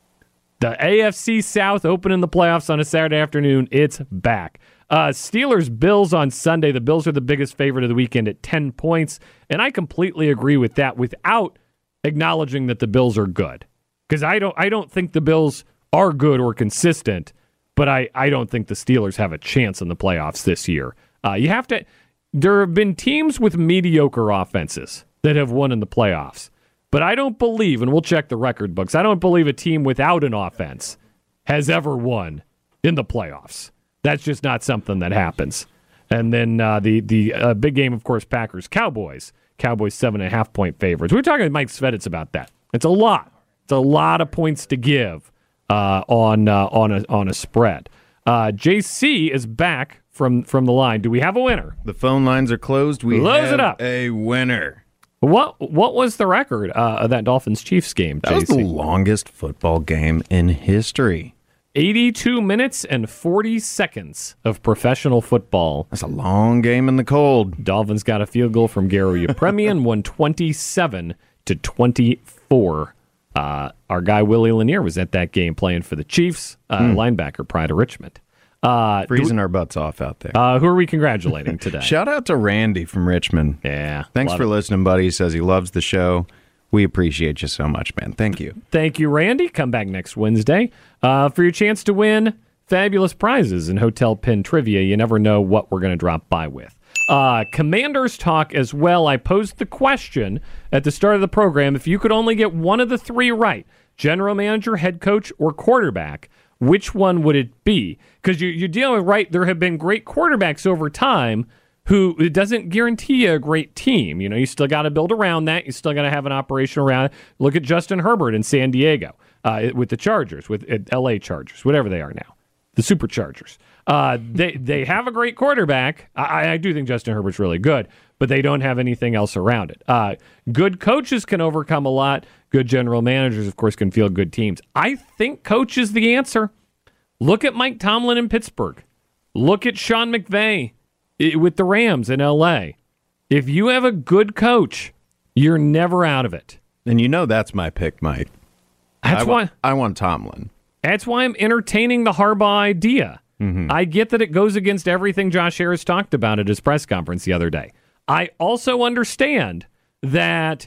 The A F C South opening the playoffs on a Saturday afternoon. It's back. Uh, Steelers, Bills on Sunday. The Bills are the biggest favorite of the weekend at ten points, and I completely agree with that without acknowledging that the Bills are good. Because I don't I don't think the Bills are good or consistent, but I, I don't think the Steelers have a chance in the playoffs this year. Uh, you have to. There have been teams with mediocre offenses that have won in the playoffs, but I don't believe, and we'll check the record books, I don't believe a team without an offense has ever won in the playoffs. That's just not something that happens. And then uh, the the uh, big game, of course, Packers Cowboys. Cowboys seven and a half point favorites. We were talking to Mike Sveditz about that. It's a lot. It's a lot of points to give uh, on uh, on a on a spread. Uh, J C is back from from the line. Do we have a winner? The phone lines are closed. We Close have it up. a winner. What what was the record uh, of that Dolphins Chiefs game? That J C? was the longest football game in history. eighty-two minutes and forty seconds of professional football. That's a long game in the cold. Dolphins got a field goal from Garo Yepremian, won twenty-seven to twenty-four. Uh, our guy Willie Lanier was at that game playing for the Chiefs, uh, mm. linebacker, Pride of Richmond. Uh, Freezing we, our butts off out there. Uh, who are we congratulating today? Shout out to Randy from Richmond. Yeah. Thanks for it. listening, buddy. He says he loves the show. We appreciate you so much, man. Thank you. Thank you, Randy. Come back next Wednesday uh, for your chance to win fabulous prizes in Hotel Pin Trivia. You never know what we're going to drop by with. Uh, Commanders talk as well. I posed the question at the start of the program. If you could only get one of the three right, general manager, head coach, or quarterback, which one would it be? Because you, you're dealing with, right, there have been great quarterbacks over time who it doesn't guarantee you a great team. You know, you still got to build around that. You still got to have an operation around it. Look at Justin Herbert in San Diego uh, with the Chargers, with uh, L A Chargers, whatever they are now, the Superchargers. Uh, they they have a great quarterback. I, I do think Justin Herbert's really good, but they don't have anything else around it. Uh, good coaches can overcome a lot. Good general managers, of course, can field good teams. I think coach is the answer. Look at Mike Tomlin in Pittsburgh. Look at Sean McVay with the Rams in L A. If you have a good coach, you're never out of it. And you know that's my pick, Mike. That's I why want, I want Tomlin. That's why I'm entertaining the Harbaugh idea. Mm-hmm. I get that it goes against everything Josh Harris talked about at his press conference the other day. I also understand that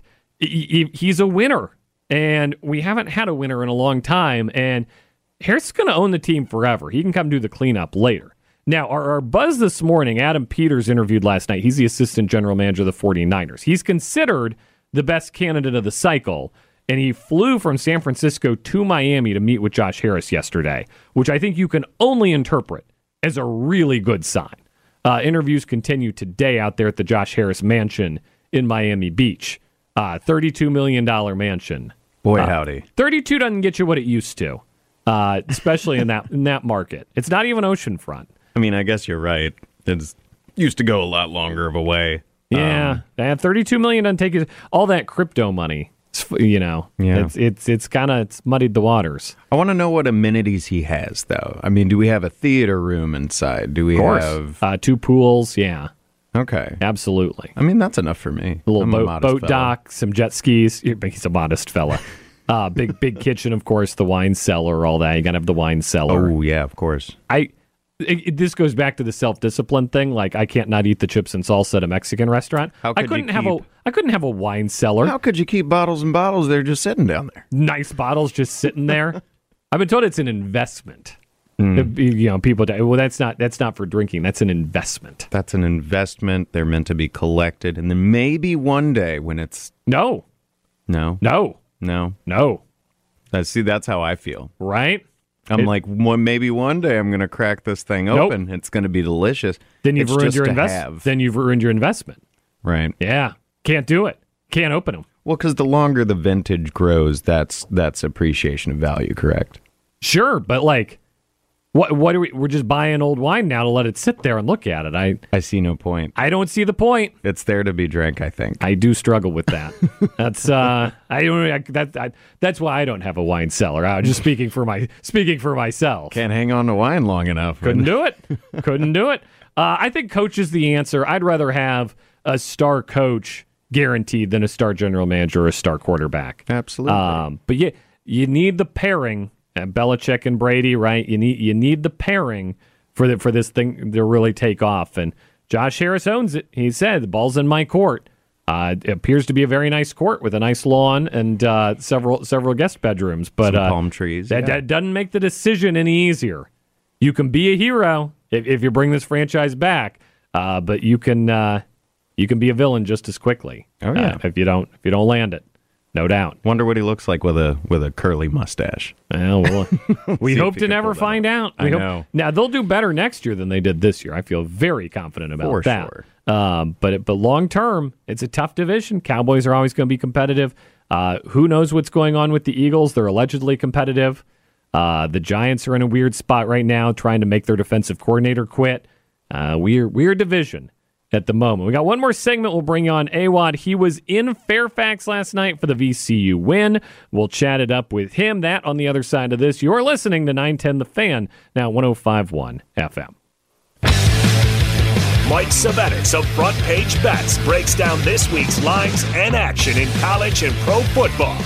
he's a winner, and we haven't had a winner in a long time, and Harris is going to own the team forever. He can come do the cleanup later. Now, our, our buzz this morning, Adam Peters interviewed last night. He's the assistant general manager of the 49ers. He's considered the best candidate of the cycle, and he flew from San Francisco to Miami to meet with Josh Harris yesterday, which I think you can only interpret as a really good sign. Uh, interviews continue today out there at the Josh Harris mansion in Miami Beach. Uh, thirty-two million dollars mansion. Boy, uh, howdy. thirty-two doesn't get you what it used to, uh, especially in that in that market. It's not even oceanfront. I mean, I guess you're right. It used to go a lot longer of a way. Yeah, um, thirty-two million dollars doesn't take you all that crypto money. You know, yeah. it's it's it's kind of it's muddied the waters. I want to know what amenities he has, though. I mean, do we have a theater room inside? Do we of course. have uh, two pools? Yeah. Okay. Absolutely. I mean, that's enough for me. A little I'm a boat, modest boat fella. dock, some jet skis. He's a modest fella. Uh, big big kitchen, of course, the wine cellar, all that. You got to have the wine cellar. Oh, yeah, of course. I it, it- This goes back to the self-discipline thing. Like, I can't not eat the chips and salsa at a Mexican restaurant. How could I you couldn't have a keep- I couldn't have a wine cellar. How could you keep bottles and bottles there just sitting down there? Nice bottles just sitting there. I've been told it's an investment. Mm. You know, people. Well, that's not that's not for drinking. That's an investment. That's an investment. They're meant to be collected. And then maybe one day when it's... No, No? no, No? no. Uh, see, that's how I feel. Right? I'm It- like, one, maybe one day I'm going to crack this thing Nope. open. It's going to be delicious. Then you've It's ruined just your to investment. have. Then you've ruined your investment. Right. Yeah, can't do it. Can't open them. Well, because the longer the vintage grows, that's that's appreciation of value, correct? Sure, but like, what? What are we? We're just buying old wine now to let it sit there and look at it. I I see no point. I don't see the point. It's there to be drank, I think. I do struggle with that. That's uh, I don't. I, that I, that's why I don't have a wine cellar. I'm just speaking for my speaking for myself. Can't hang on to wine long enough. Couldn't do it. Couldn't do it. Uh, I think coach is the answer. I'd rather have a star coach guaranteed than a star general manager or a star quarterback. Absolutely. Um, but yeah, you need the pairing. And Belichick and Brady, right? You need you need the pairing for the, for this thing to really take off. And Josh Harris owns it. He said the ball's in my court. Uh, it appears to be a very nice court with a nice lawn and uh, several several guest bedrooms. But Some uh, palm trees. That, yeah. that doesn't make the decision any easier. You can be a hero if, if you bring this franchise back, uh, but you can uh, you can be a villain just as quickly. Oh, yeah. uh, if you don't if you don't land it, no doubt. Wonder what he looks like with a with a curly mustache. Well, we'll we See if hope he to can never pull that find out. I We hope- know. Now they'll do better next year than they did this year. I feel very confident about For that. sure. Um, but it, but long term, it's a tough division. Cowboys are always going to be competitive. Uh, who knows what's going on with the Eagles? They're allegedly competitive. Uh, the Giants are in a weird spot right now, trying to make their defensive coordinator quit. Uh, weird weird division at the moment. We got one more segment we'll bring you on A W O D. He was in Fairfax last night for the V C U win. We'll chat it up with him. That on the other side of this. You're listening to nine ten The Fan, now one oh five point one F M. Mike Sabetis of Front Page Bets breaks down this week's lines and action in college and pro football.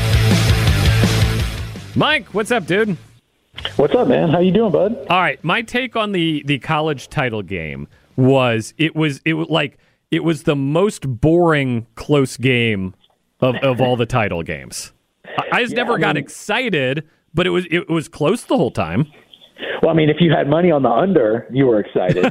Mike, what's up, dude? What's up, man? How you doing, bud? All right, my take on the the college title game was it was it was like it was the most boring close game of, of all the title games. I, I just Yeah, never I got mean- excited, but it was it was close the whole time. Well, I mean, if you had money on the under, you were excited.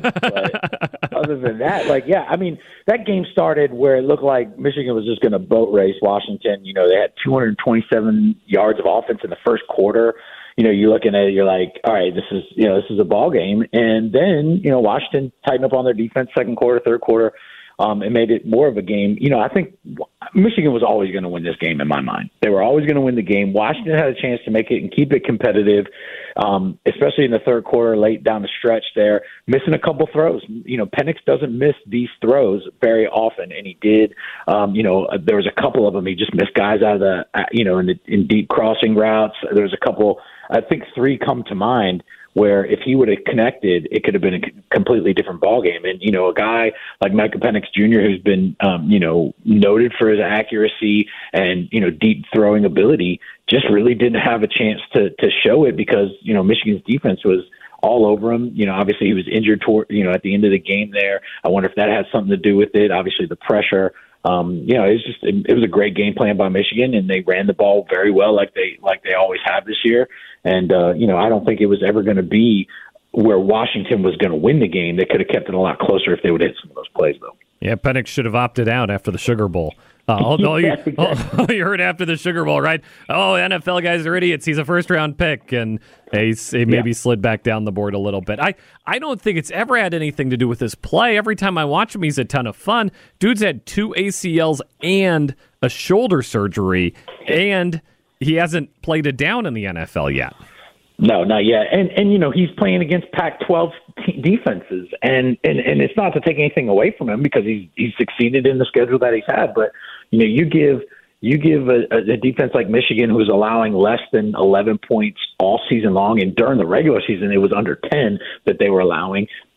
But other than that, like, yeah, I mean, that game started where it looked like Michigan was just going to boat race Washington. You know, they had two hundred twenty-seven yards of offense in the first quarter. You know, you're looking at it, you're like, all right, this is, you know, this is a ball game. And then, you know, Washington tightened up on their defense second quarter, third quarter, um, and made it more of a game. You know, I think Michigan was always going to win this game in my mind. They were always going to win the game. Washington had a chance to make it and keep it competitive, um, especially in the third quarter, late down the stretch there, missing a couple throws. You know, Penix doesn't miss these throws very often, and he did. Um, you know, there was a couple of them. He just missed guys out of the, you know, in, the, in deep crossing routes. There was a couple, I think three come to mind, where if he would have connected, it could have been a completely different ballgame. And, you know, a guy like Micah Penix Junior, who's been, um, you know, noted for his accuracy and, you know, deep throwing ability, just really didn't have a chance to to show it because, you know, Michigan's defense was all over him. You know, obviously he was injured toward, you know, at the end of the game there. I wonder if that had something to do with it. Obviously the pressure. Um, you know, it's just it, it was a great game plan by Michigan, and they ran the ball very well, like they like they always have this year. And uh, you know, I don't think it was ever going to be where Washington was going to win the game. They could have kept it a lot closer if they would hit some of those plays, though. Yeah, Penix should have opted out after the Sugar Bowl. Uh, all, all, you, Yeah, exactly. all you heard after the Sugar Bowl, right? Oh, N F L guys are idiots. He's a first-round pick, and he, he maybe Yeah. slid back down the board a little bit. I, I don't think it's ever had anything to do with his play. Every time I watch him, he's a ton of fun. Dude's had two A C Ls and a shoulder surgery, and he hasn't played it down in the N F L yet. No, not yet. And and you know, he's playing against Pac twelve t- defenses, and, and and it's not to take anything away from him because he's he's succeeded in the schedule that he's had. But you know, you give you give a, a defense like Michigan, who's allowing less than eleven points all season long, and during the regular season it was under ten that they were allowing.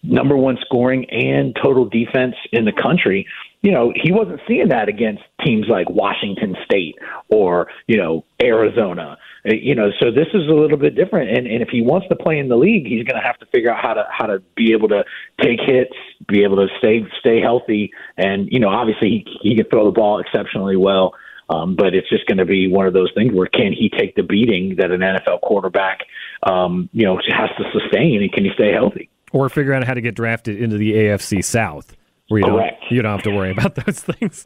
number one scoring and total defense in the country. You know, he wasn't seeing that against teams like Washington State or, you know, Arizona. You know, so this is a little bit different. And, and if he wants to play in the league, he's going to have to figure out how to how to be able to take hits, be able to stay stay healthy. And, you know, obviously he, he can throw the ball exceptionally well. Um, but it's just going to be one of those things where can he take the beating that an N F L quarterback, um, you know, has to sustain, and can he stay healthy? Or figure out how to get drafted into the A F C South, where you Correct. don't, you don't have to worry about those things.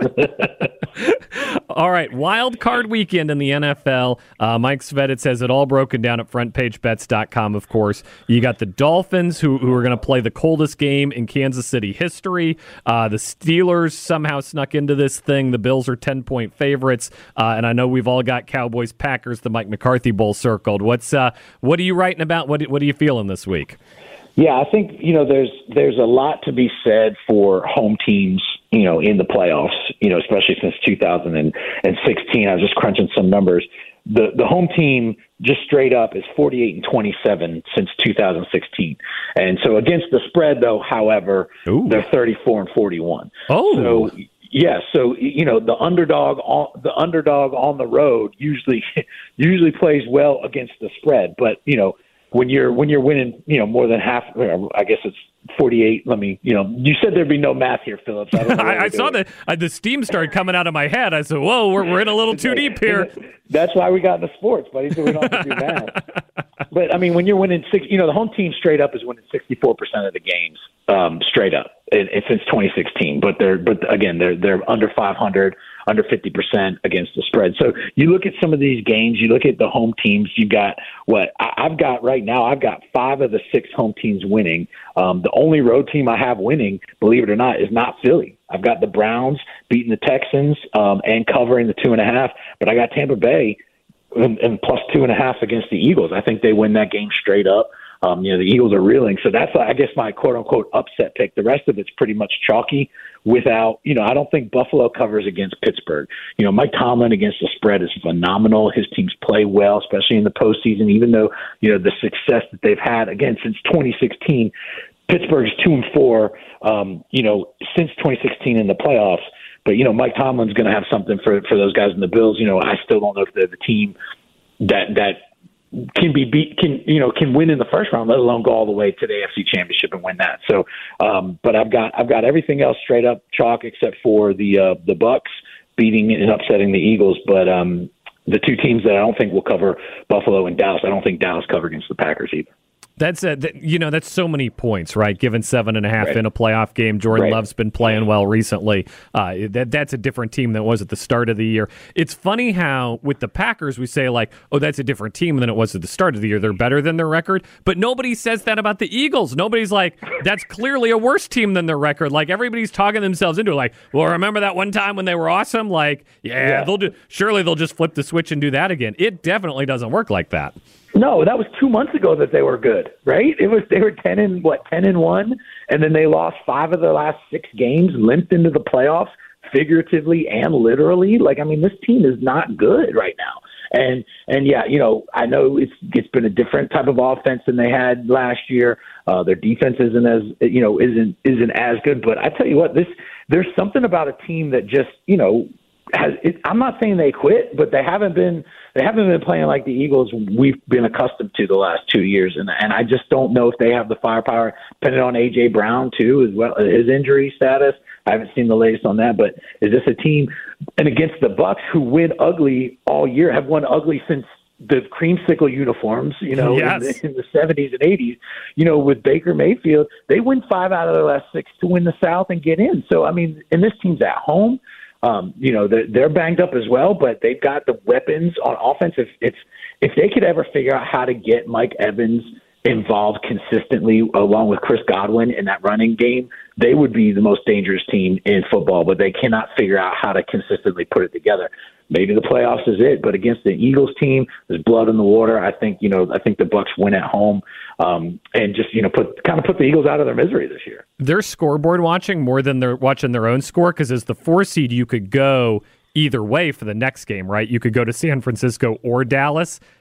All right, wild card weekend in the N F L. Uh, Mike Sveditz has it all broken down at front page bets dot com, of course. You got the Dolphins, who, who are going to play the coldest game in Kansas City history. Uh, the Steelers somehow snuck into this thing. The Bills are ten-point favorites. Uh, and I know we've all got Cowboys-Packers, the Mike McCarthy Bowl circled. What's uh, What are you writing about? What, what are you feeling this week? Yeah, I think, you know, there's there's a lot to be said for home teams, you know, in the playoffs, you know, especially since two thousand sixteen. I was just crunching some numbers. The the home team just straight up is forty-eight and twenty-seven since two thousand sixteen. And so against the spread, though, however, Ooh. They're thirty-four and forty-one. Oh. So yeah, so you know the underdog on the underdog on the road usually usually plays well against the spread, but you know, When you're when you're winning, you know, more than half, I guess it's forty-eight. Let me, you know, you said there'd be no math here, Phillips. I, don't know I, I saw the uh, the steam started coming out of my head. I said, "Whoa, we're we're in a little too deep here." That's why we got into sports, buddy. So we don't have to do math. But I mean, when you're winning six, you know, the home team straight up is winning sixty-four percent of the games, um, straight up, it, it, since twenty sixteen. But they're, but again, they're they're under five hundred. Under fifty percent against the spread. So you look at some of these games, you look at the home teams, you've got what I've got right now, I've got five of the six home teams winning. Um, the only road team I have winning, believe it or not, is not Philly. I've got the Browns beating the Texans um, and covering the two and a half, but I got Tampa Bay and, and plus two and a half against the Eagles. I think they win that game straight up. Um, you know, the Eagles are reeling. So that's, I guess, my quote-unquote upset pick. The rest of it's pretty much chalky without, you know, I don't think Buffalo covers against Pittsburgh. You know, Mike Tomlin against the spread is phenomenal. His teams play well, especially in the postseason, even though, you know, the success that they've had, again, since twenty sixteen. Pittsburgh's two and four, um, you know, since twenty sixteen in the playoffs. But, you know, Mike Tomlin's going to have something for, for those guys in the Bills. You know, I still don't know if they're the team that that – can be beat, can, you know, can win in the first round, let alone go all the way to the A F C Championship and win that. So, um, but I've got, I've got everything else straight up chalk except for the, uh, the Bucks beating and upsetting the Eagles. But, um, the two teams that I don't think will cover, Buffalo and Dallas, I don't think Dallas cover against the Packers either. That's a, that, you know, that's so many points, right? Given seven and a half right. in a playoff game, Jordan right. Love's been playing well recently. Uh, that that's a different team than it was at the start of the year. It's funny how with the Packers we say like, oh, that's a different team than it was at the start of the year. They're better than their record, but nobody says that about the Eagles. Nobody's like, that's clearly a worse team than their record. Like everybody's talking themselves into it. Like, well, remember that one time when they were awesome? Like, yeah, yeah. they'll do. Surely they'll just flip the switch and do that again. It definitely doesn't work like that. No, that was two months ago that they were good, right? It was they were ten and what ten and one, and then they lost five of their last six games, limped into the playoffs, figuratively and literally. Like, I mean, this team is not good right now. And and yeah, you know, I know it's it's been a different type of offense than they had last year. Uh, their defense isn't as you know isn't isn't as good. But I tell you what, this there's something about a team that just you know. Has, it, I'm not saying they quit, but they haven't been they haven't been playing like the Eagles we've been accustomed to the last two years, and and I just don't know if they have the firepower. Depending on A J Brown too, as well his injury status. I haven't seen the latest on that, but is this a team? And against the Bucks, who win ugly all year, have won ugly since the creamsicle uniforms, you know, yes. in, the, in the seventies and eighties, you know, with Baker Mayfield, they win five out of their last six to win the South and get in. So I mean, and this team's at home. Um, you know, they're, they're banged up as well, but they've got the weapons on offense. If, if, if they could ever figure out how to get Mike Evans involved consistently along with Chris Godwin in that running game, they would be the most dangerous team in football, but they cannot figure out how to consistently put it together. Maybe the playoffs is it, but against the Eagles team, there's blood in the water. I think, you know, I think the Bucks win at home um, and just, you know, put kind of put the Eagles out of their misery this year. They're scoreboard watching more than they're watching their own score because as the four seed, you could go either way for the next game, right? You could go to San Francisco or Dallas.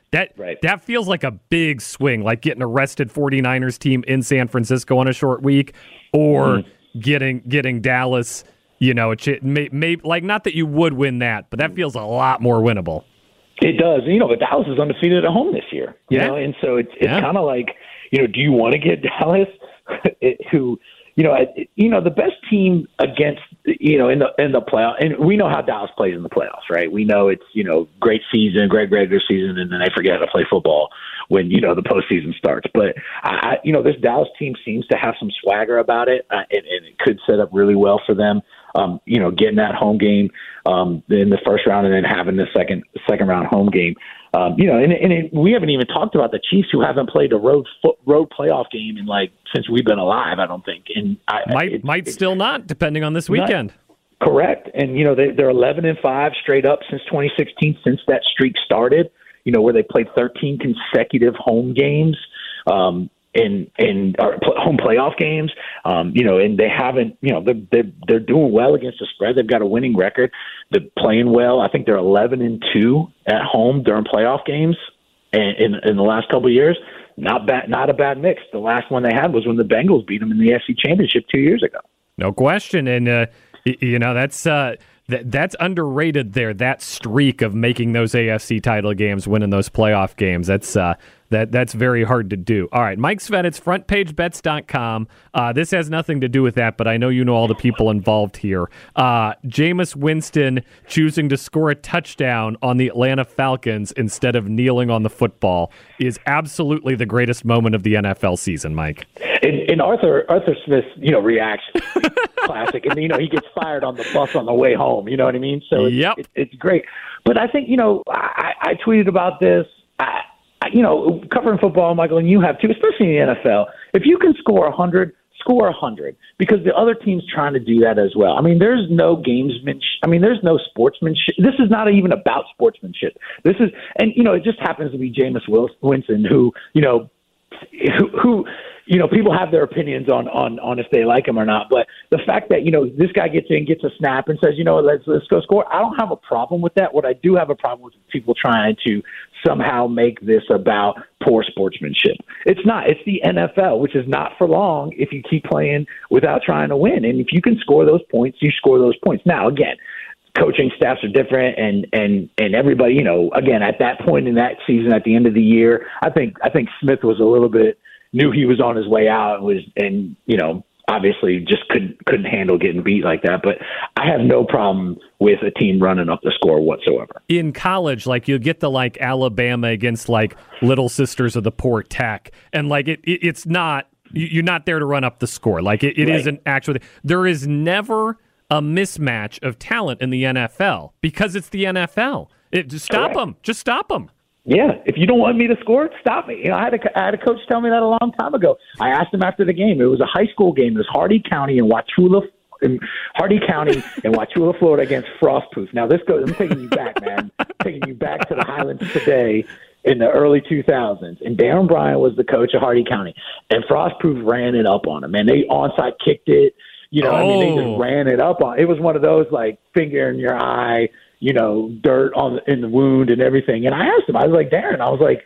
That right. that feels like a big swing, like getting a rested 49ers team in San Francisco on a short week, or mm-hmm. getting getting Dallas. You know, it may, may, like not that you would win that, but that feels a lot more winnable. It does. You know, but Dallas is undefeated at home this year. You yeah. know, and so it's it's yeah. kind of like, you know, do you want to get Dallas, it, who, you know, it, you know, the best team against, you know, in the in the playoff, and we know how Dallas plays in the playoffs, right? We know it's, you know, great season, great regular season, and then they forget how to play football when, you know, the postseason starts. But I, you know, this Dallas team seems to have some swagger about it, uh, and, and it could set up really well for them. Um, you know, getting that home game um, in the first round, and then having the second second round home game. Um, you know, and, and it, we haven't even talked about the Chiefs, who haven't played a road fo- road playoff game in like since we've been alive. I don't think, and I, might it, might it, still not, depending on this weekend. Not, correct, and you know they, they're eleven and five straight up since twenty sixteen, since that streak started. You know, where they played thirteen consecutive home games. Um, in in our home playoff games, um, you know, and they haven't, you know, they're, they're they're doing well against the spread. They've got a winning record. They're playing well. I think they're eleven and two at home during playoff games, and in in the last couple of years, not bad, not a bad mix. The last one they had was when the Bengals beat them in the A F C Championship two years ago. No question, and uh, you know that's. Uh, That, that's underrated there, that streak of making those A F C title games, winning those playoff games. That's uh, that that's very hard to do. All right, Mike Sveditz, front page bets dot com. Uh, this has nothing to do with that, but I know you know all the people involved here. Uh, Jameis Winston choosing to score a touchdown on the Atlanta Falcons instead of kneeling on the football is absolutely the greatest moment of the N F L season, Mike. And, and Arthur Arthur Smith's, you know, reaction, classic. And, you know, he gets fired on the bus on the way home. You know what I mean? So it's, yep. it, it's great. But I think, you know, I, I tweeted about this. I, I, you know, covering football, Michael, and you have too, especially in the N F L. If you can score one hundred, score one hundred, because the other team's trying to do that as well. I mean, there's no gamesmanship. I mean, there's no sportsmanship. This is not even about sportsmanship. This is, and, you know, it just happens to be Jameis Winston, who, you know, who, who you know, people have their opinions on, on, on if they like him or not. But the fact that, you know, this guy gets in, gets a snap and says, you know, let's, let's go score. I don't have a problem with that. What I do have a problem with is people trying to somehow make this about poor sportsmanship. It's not. It's the N F L, which is not for long if you keep playing without trying to win. And if you can score those points, you score those points. Now, again, coaching staffs are different, and, and, and everybody, you know, again, at that point in that season, at the end of the year, I think I think Smith was a little bit knew he was on his way out and was, and you know, obviously just couldn't couldn't handle getting beat like that. But I have no problem with a team running up the score whatsoever. In college, like you get the like Alabama against like Little Sisters of the Poor Tech, and like it, it it's not you're not there to run up the score. Like it, it right. isn't actually. There is never a mismatch of talent in the N F L because it's the N F L. It, just stop them. Just stop them. Yeah, if you don't want me to score, stop me. You know, I had a I had a coach tell me that a long time ago. I asked him after the game. It was a high school game. It was Hardy County and Wauchula, in Hardy County and Wauchula, Florida, against Frostproof. Now this goes. I'm taking you back, man. I'm taking you back to the Highlands today in the early two thousands. And Darren Bryant was the coach of Hardy County, and Frostproof ran it up on him. And they onside kicked it. You know, oh. I mean, they just ran it up on. It was one of those like finger in your eye. You know, dirt on in the wound and everything. And I asked him, I was like, Darren, I was like,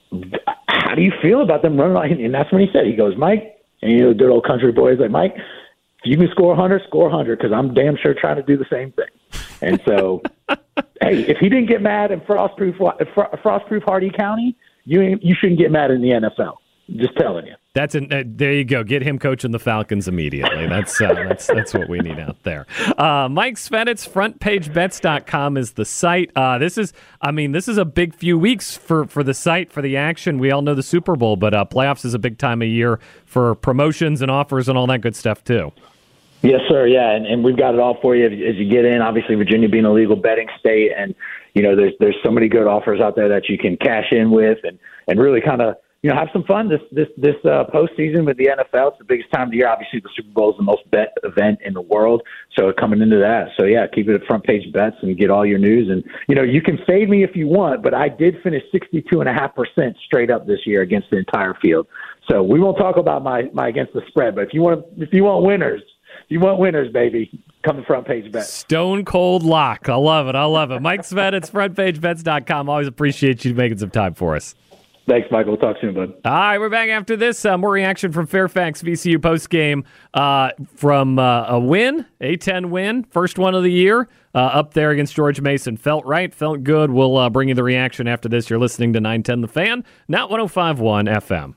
how do you feel about them running like, and that's when he said, he goes, Mike, and you know, good old country boy, he's like, Mike, if you can score one hundred, score one hundred, because I'm damn sure trying to do the same thing. And so, hey, if he didn't get mad in Frostproof, Frostproof Hardy County, you ain't, you shouldn't get mad in the N F L. Just telling you. That's an, uh, there you go. Get him coaching the Falcons immediately. That's uh, that's that's what we need out there. Uh, Mike Sveditz, front page bets dot com is the site. Uh, this is, I mean, this is a big few weeks for, for the site, for the action. We all know the Super Bowl, but uh, playoffs is a big time of year for promotions and offers and all that good stuff too. Yes, sir. Yeah, and, and we've got it all for you as you get in. Obviously, Virginia being a legal betting state, and you know, there's there's so many good offers out there that you can cash in with, and and really kind of, you know, have some fun this this this uh, postseason with the N F L. It's the biggest time of the year. Obviously, the Super Bowl is the most bet event in the world, so coming into that. So, yeah, keep it at Front Page Bets and get all your news. And, you know, you can fade me if you want, but I did finish sixty-two point five percent straight up this year against the entire field. So we won't talk about my, my against the spread, but if you want if you want winners, You want winners, baby. Come to Front Page Bets. Stone cold lock. I love it. I love it. Mike Svet, it's front page bets dot com. Always appreciate you making some time for us. Thanks, Michael. We'll talk soon, bud. All right, we're back after this. Uh, more reaction from Fairfax V C U postgame uh, from uh, a win, A ten win, first one of the year, uh, up there against George Mason. Felt right, felt good. We'll uh, bring you the reaction after this. You're listening to nine ten The Fan, not one oh five point one F M.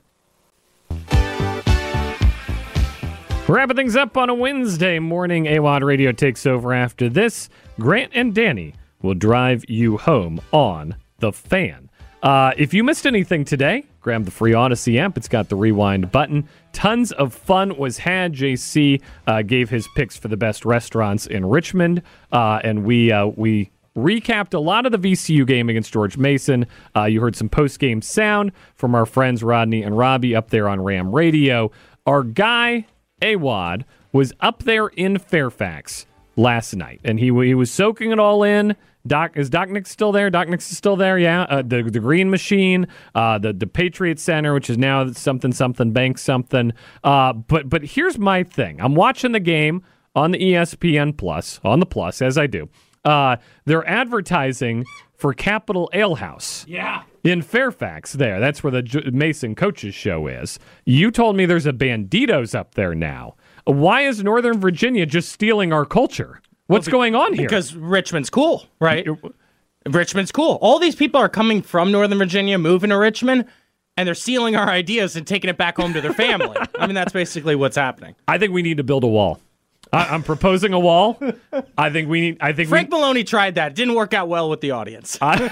Wrapping things up on a Wednesday morning, A W O D Radio takes over after this. Grant and Danny will drive you home on The Fan. Uh, if you missed anything today, grab the free Odyssey app. It's got the rewind button. Tons of fun was had. J C uh, gave his picks for the best restaurants in Richmond, uh, and we uh, we recapped a lot of the V C U game against George Mason. Uh, you heard some post-game sound from our friends Rodney and Robbie up there on Ram Radio. Our guy, A W O D, was up there in Fairfax last night, and he he was soaking it all in. Doc is Doc Nick still there? Doc Nick's is still there, yeah. Uh, the the Green Machine, uh, the the Patriot Center, which is now something something bank something. Uh, but but here's my thing: I'm watching the game on the E S P N Plus, on the Plus, as I do. Uh, they're advertising for Capital Ale House. Yeah. In Fairfax, there. That's where the J- Mason Coaches Show is. You told me there's a Banditos up there now. Why is Northern Virginia just stealing our culture? What's well, be- going on here? Because Richmond's cool, right? Richmond's cool. All these people are coming from Northern Virginia, moving to Richmond, and they're stealing our ideas and taking it back home to their family. I mean, that's basically what's happening. I think we need to build a wall. I, I'm proposing a wall. I think we need. I think Frank we, Maloney tried that. It didn't work out well with the audience. I,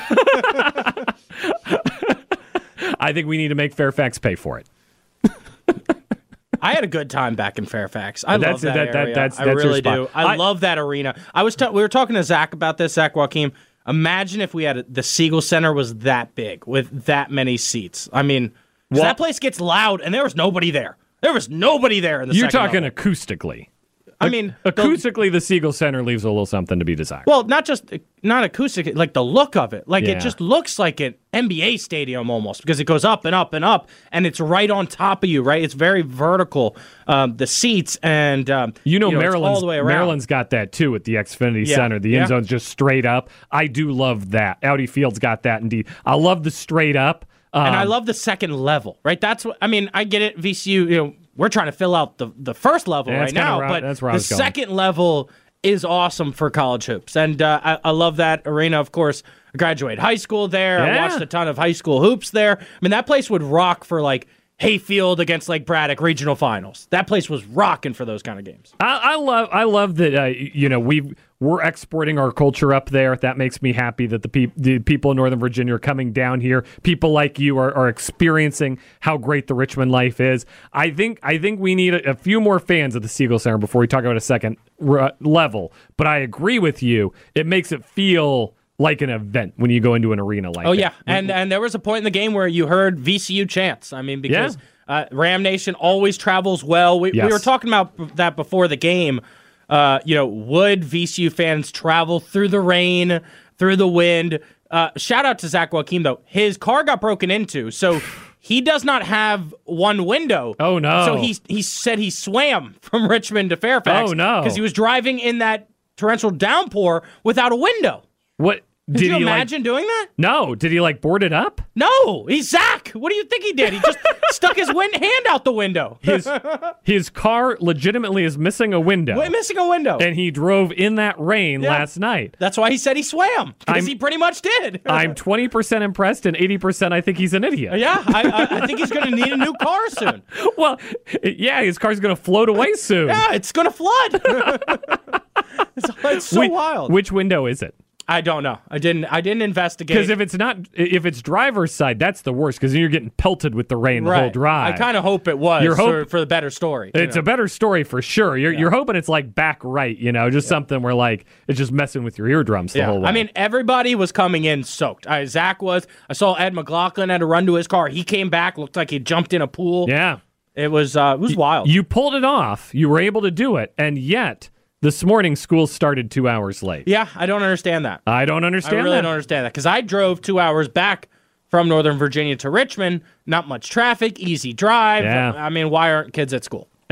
I think we need to make Fairfax pay for it. I had a good time back in Fairfax. I that's, love that, that, area. That, that's, I that's really do. I, I love that arena. I was t- we were talking to Zach about this, Zach Joachim. Imagine if we had a, the Siegel Center was that big with that many seats. I mean, that place gets loud, and there was nobody there. There was nobody there in the You're second talking level. acoustically. I mean, acoustically, the, the Siegel Center leaves a little something to be desired. Well, not just not acoustic, like the look of it. Like yeah. it just looks like an N B A stadium almost because it goes up and up and up, and it's right on top of you. Right, it's very vertical. Um, the seats and um, you know, you know Maryland's all the way around. Maryland's got that too at the Xfinity yeah. Center. The end yeah. zone's just straight up. I do love that. Audi Field's got that indeed. I love the straight up, um, and I love the second level. Right, that's what I mean. I get it. V C U, you know. We're trying to fill out the, the first level yeah, right now, right, but that's where I the was going. second level is awesome for college hoops. And uh, I, I love that arena, of course. I graduated high school there. Yeah. I watched a ton of high school hoops there. I mean, that place would rock for, like, Hayfield against Lake Braddock regional finals. That place was rocking for those kind of games. I, I love I love that uh, you know we we're exporting our culture up there. That makes me happy that the, peop- the people in Northern Virginia are coming down here. People like you are, are experiencing how great the Richmond life is. I think I think we need a, a few more fans of the Siegel Center before we talk about a second uh, level. But I agree with you. It makes it feel like an event when you go into an arena like that. Oh, yeah. And and there was a point in the game where you heard V C U chants. I mean, because yeah. uh, Ram Nation always travels well. We, yes. we were talking about that before the game. Uh, you know, would V C U fans travel through the rain, through the wind? Uh, shout out to Zach Joachim, though. His car got broken into, so he does not have one window. Oh, no. So he, he said he swam from Richmond to Fairfax. Oh, no. Because he was driving in that torrential downpour without a window. What? Did, Did you he imagine like, doing that? No. Did he like board it up? No. He's Zach. What do you think he did? He just stuck his win- hand out the window. His his car legitimately is missing a window. Wait, missing a window. And he drove in that rain yeah. last night. That's why he said he swam. Because he pretty much did. I'm twenty percent impressed and eighty percent I think he's an idiot. Yeah. I, I, I think he's going to need a new car soon. Well, yeah, his car's going to float away soon. Yeah, it's going to flood. it's, it's so which, wild. Which window is it? I don't know. I didn't. I didn't investigate. Because if it's not, if it's driver's side, that's the worst. Because you're getting pelted with the rain right. the whole drive. I kind of hope it was You're for, hope- for the better story. It's know? a better story for sure. You're Yeah. you're hoping it's like back right, you know, just yeah. something where like it's just messing with your eardrums the yeah. whole way. I mean, everybody was coming in soaked. I, Zach was. I saw Ed McLaughlin had to run to his car. He came back, looked like he jumped in a pool. Yeah, it was. Uh, it was wild. You pulled it off. You were able to do it, and yet. This morning, school started two hours late. Yeah, I don't understand that. I don't understand that. I really that. don't understand that because I drove two hours back from Northern Virginia to Richmond. Not much traffic, easy drive. Yeah. I mean, why aren't kids at school?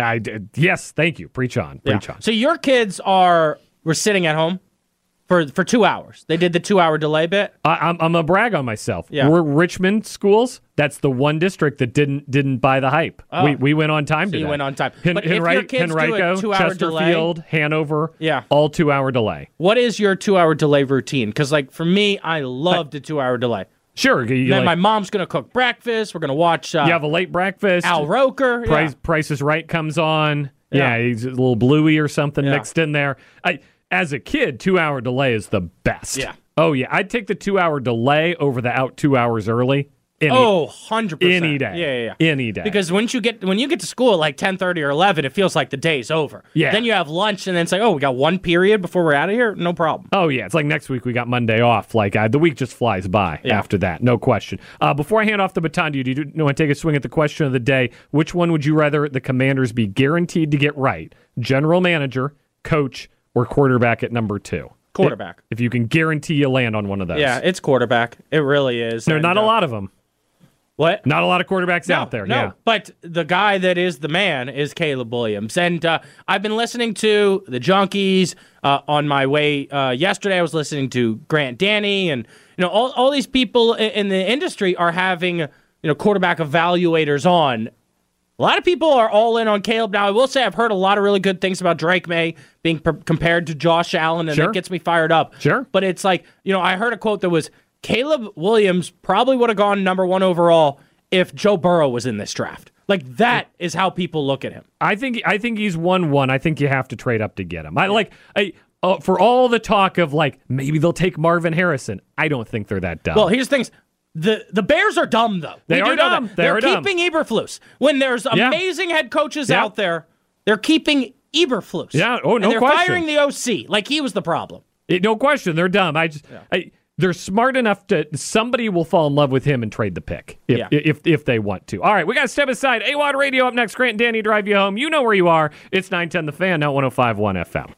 I did. Yes, thank you. Preach on. Preach Yeah. on. So your kids are were sitting at home for for two hours. They did the two hour delay bit. I, I'm I'm a brag on myself. Yeah. We're Richmond schools. That's the one district that didn't didn't buy the hype. Oh. We we went on time So today. you went on time. Hen- But if your Henri- kids do a Henrico, two-hour delay- Chesterfield, Hanover. Yeah. all two hour delay. What is your two hour delay routine? Because like for me, I love the two hour delay. Sure. You then like- my mom's gonna cook breakfast. We're gonna watch. Uh, you have a late breakfast. Al Roker. Price yeah. Price is Right comes on. Yeah, Yeah. he's a little bluey or something Yeah. mixed in there. I, as a kid, two hour delay is the best. Yeah. Oh yeah, I'd take the two hour delay over the out two hours early. Any, Oh, one hundred percent. any day. Yeah, yeah, yeah. Any day. Because once you get when you get to school at like ten thirty or eleven, it feels like the day's over. Yeah. Then you have lunch, and then it's like, oh, we got one period before we're out of here. No problem. Oh, yeah. It's like next week we got Monday off. Like uh, the week just flies by Yeah. after that. No question. Uh, before I hand off the baton to you, do you want to take a swing at the question of the day? Which one would you rather the Commanders be guaranteed to get right? General manager, coach, or quarterback at number two? Quarterback. If, if you can guarantee you land on one of those. Yeah, it's quarterback. It really is. There are And, not a uh, lot of them. What? Not a lot of quarterbacks No, out there. No, Yeah. but the guy that is the man is Caleb Williams. And uh, I've been listening to the Junkies uh, on my way uh, yesterday. I was listening to Grant Danny, and you know all, all these people in, in the industry are having you know quarterback evaluators on. A lot of people are all in on Caleb. Now, I will say I've heard a lot of really good things about Drake May being per- compared to Josh Allen, and Sure. that gets me fired up. Sure. But it's like, you know, I heard a quote that was, Caleb Williams probably would have gone number one overall if Joe Burrow was in this draft. Like, that is how people look at him. I think I think he's one one. I think you have to trade up to get him. I like I uh, for all the talk of like maybe they'll take Marvin Harrison. I don't think they're that dumb. Well, here's the thing. The the Bears are dumb, though. They We are do know dumb. that. They They're are dumb. keeping Eberflus. When there's Yeah. amazing head coaches Yeah. out there, they're keeping Eberflus. Yeah. Oh, no and they're question. firing the O C. Like, he was the problem. It- no question, they're dumb. I just I, they're smart enough to somebody will fall in love with him and trade the pick if Yeah. if, if they want to. All right, we got to step aside. A W O D Radio up next. Grant and Danny drive you home. You know where you are. It's nine ten The Fan, now one oh five point one F M.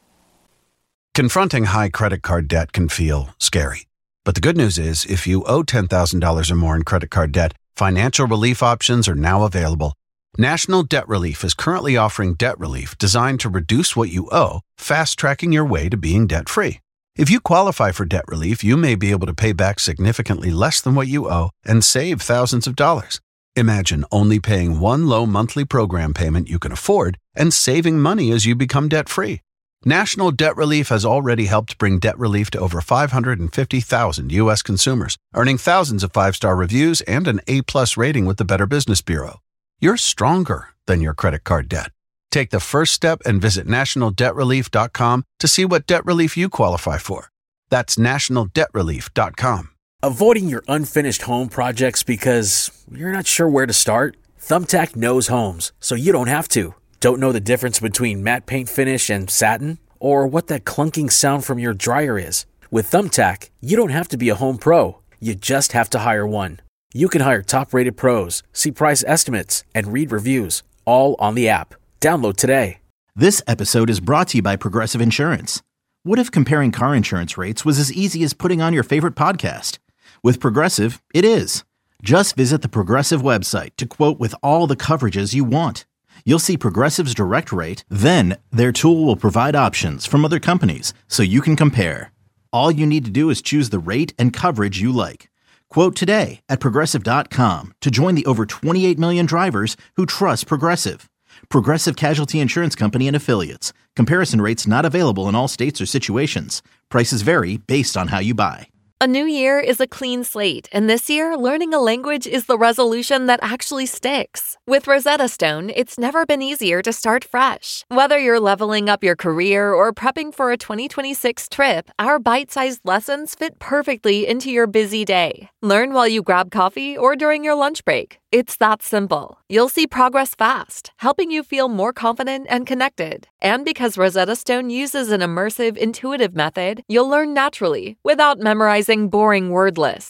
Confronting high credit card debt can feel scary. But the good news is, if you owe ten thousand dollars or more in credit card debt, financial relief options are now available. National Debt Relief is currently offering debt relief designed to reduce what you owe, fast-tracking your way to being debt-free. If you qualify for debt relief, you may be able to pay back significantly less than what you owe and save thousands of dollars. Imagine only paying one low monthly program payment you can afford and saving money as you become debt-free. National Debt Relief has already helped bring debt relief to over five hundred fifty thousand U S consumers, earning thousands of five-star reviews and an A-plus rating with the Better Business Bureau. You're stronger than your credit card debt. Take the first step and visit national debt relief dot com to see what debt relief you qualify for. That's national debt relief dot com. Avoiding your unfinished home projects because you're not sure where to start? Thumbtack knows homes, so you don't have to. Don't know the difference between matte paint finish and satin? Or what that clunking sound from your dryer is? With Thumbtack, you don't have to be a home pro. You just have to hire one. You can hire top-rated pros, see price estimates, and read reviews, all on the app. Download today. This episode is brought to you by Progressive Insurance. What if comparing car insurance rates was as easy as putting on your favorite podcast? With Progressive, it is. Just visit the Progressive website to quote with all the coverages you want. You'll see Progressive's direct rate, then their tool will provide options from other companies so you can compare. All you need to do is choose the rate and coverage you like. Quote today at progressive dot com to join the over twenty-eight million drivers who trust Progressive. Progressive Casualty Insurance Company and Affiliates. Comparison rates not available in all states or situations. Prices vary based on how you buy. A new year is a clean slate, and this year, learning a language is the resolution that actually sticks. With Rosetta Stone, it's never been easier to start fresh. Whether you're leveling up your career or prepping for a twenty twenty-six trip, our bite-sized lessons fit perfectly into your busy day. Learn while you grab coffee or during your lunch break. It's that simple. You'll see progress fast, helping you feel more confident and connected. And because Rosetta Stone uses an immersive, intuitive method, you'll learn naturally without memorizing boring word lists.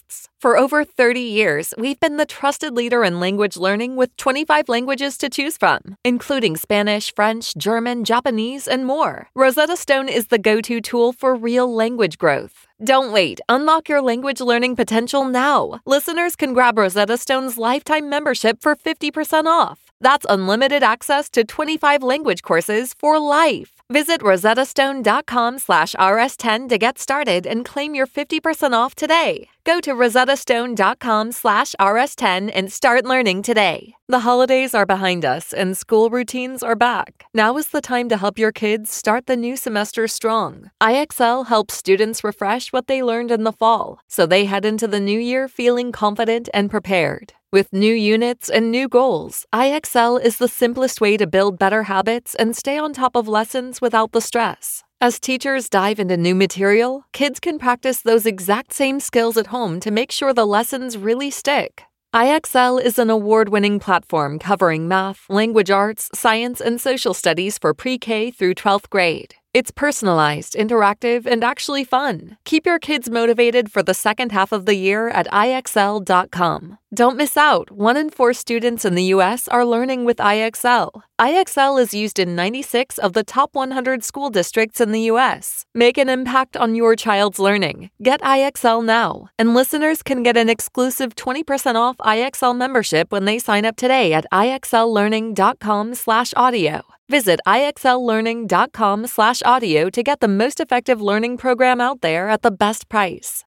For over thirty years, we've been the trusted leader in language learning with twenty-five languages to choose from, including Spanish, French, German, Japanese, and more. Rosetta Stone is the go-to tool for real language growth. Don't wait. Unlock your language learning potential now. Listeners can grab Rosetta Stone's lifetime membership for fifty percent off. That's unlimited access to twenty-five language courses for life. Visit rosettastone.com slash rs10 to get started and claim your fifty percent off today. Go to rosettastone.com slash rs10 and start learning today. The holidays are behind us and school routines are back. Now is the time to help your kids start the new semester strong. I X L helps students refresh what they learned in the fall, so they head into the new year feeling confident and prepared. With new units and new goals, I X L is the simplest way to build better habits and stay on top of lessons without the stress. As teachers dive into new material, kids can practice those exact same skills at home to make sure the lessons really stick. I X L is an award-winning platform covering math, language arts, science, and social studies for pre-K through twelfth grade. It's personalized, interactive, and actually fun. Keep your kids motivated for the second half of the year at I X L dot com. Don't miss out. One in four students in the U S are learning with I X L. I X L is used in ninety-six of the top one hundred school districts in the U S. Make an impact on your child's learning. Get I X L now. And listeners can get an exclusive twenty percent off I X L membership when they sign up today at IXLlearning.com slash audio. Visit IXLlearning.com slash audio to get the most effective learning program out there at the best price.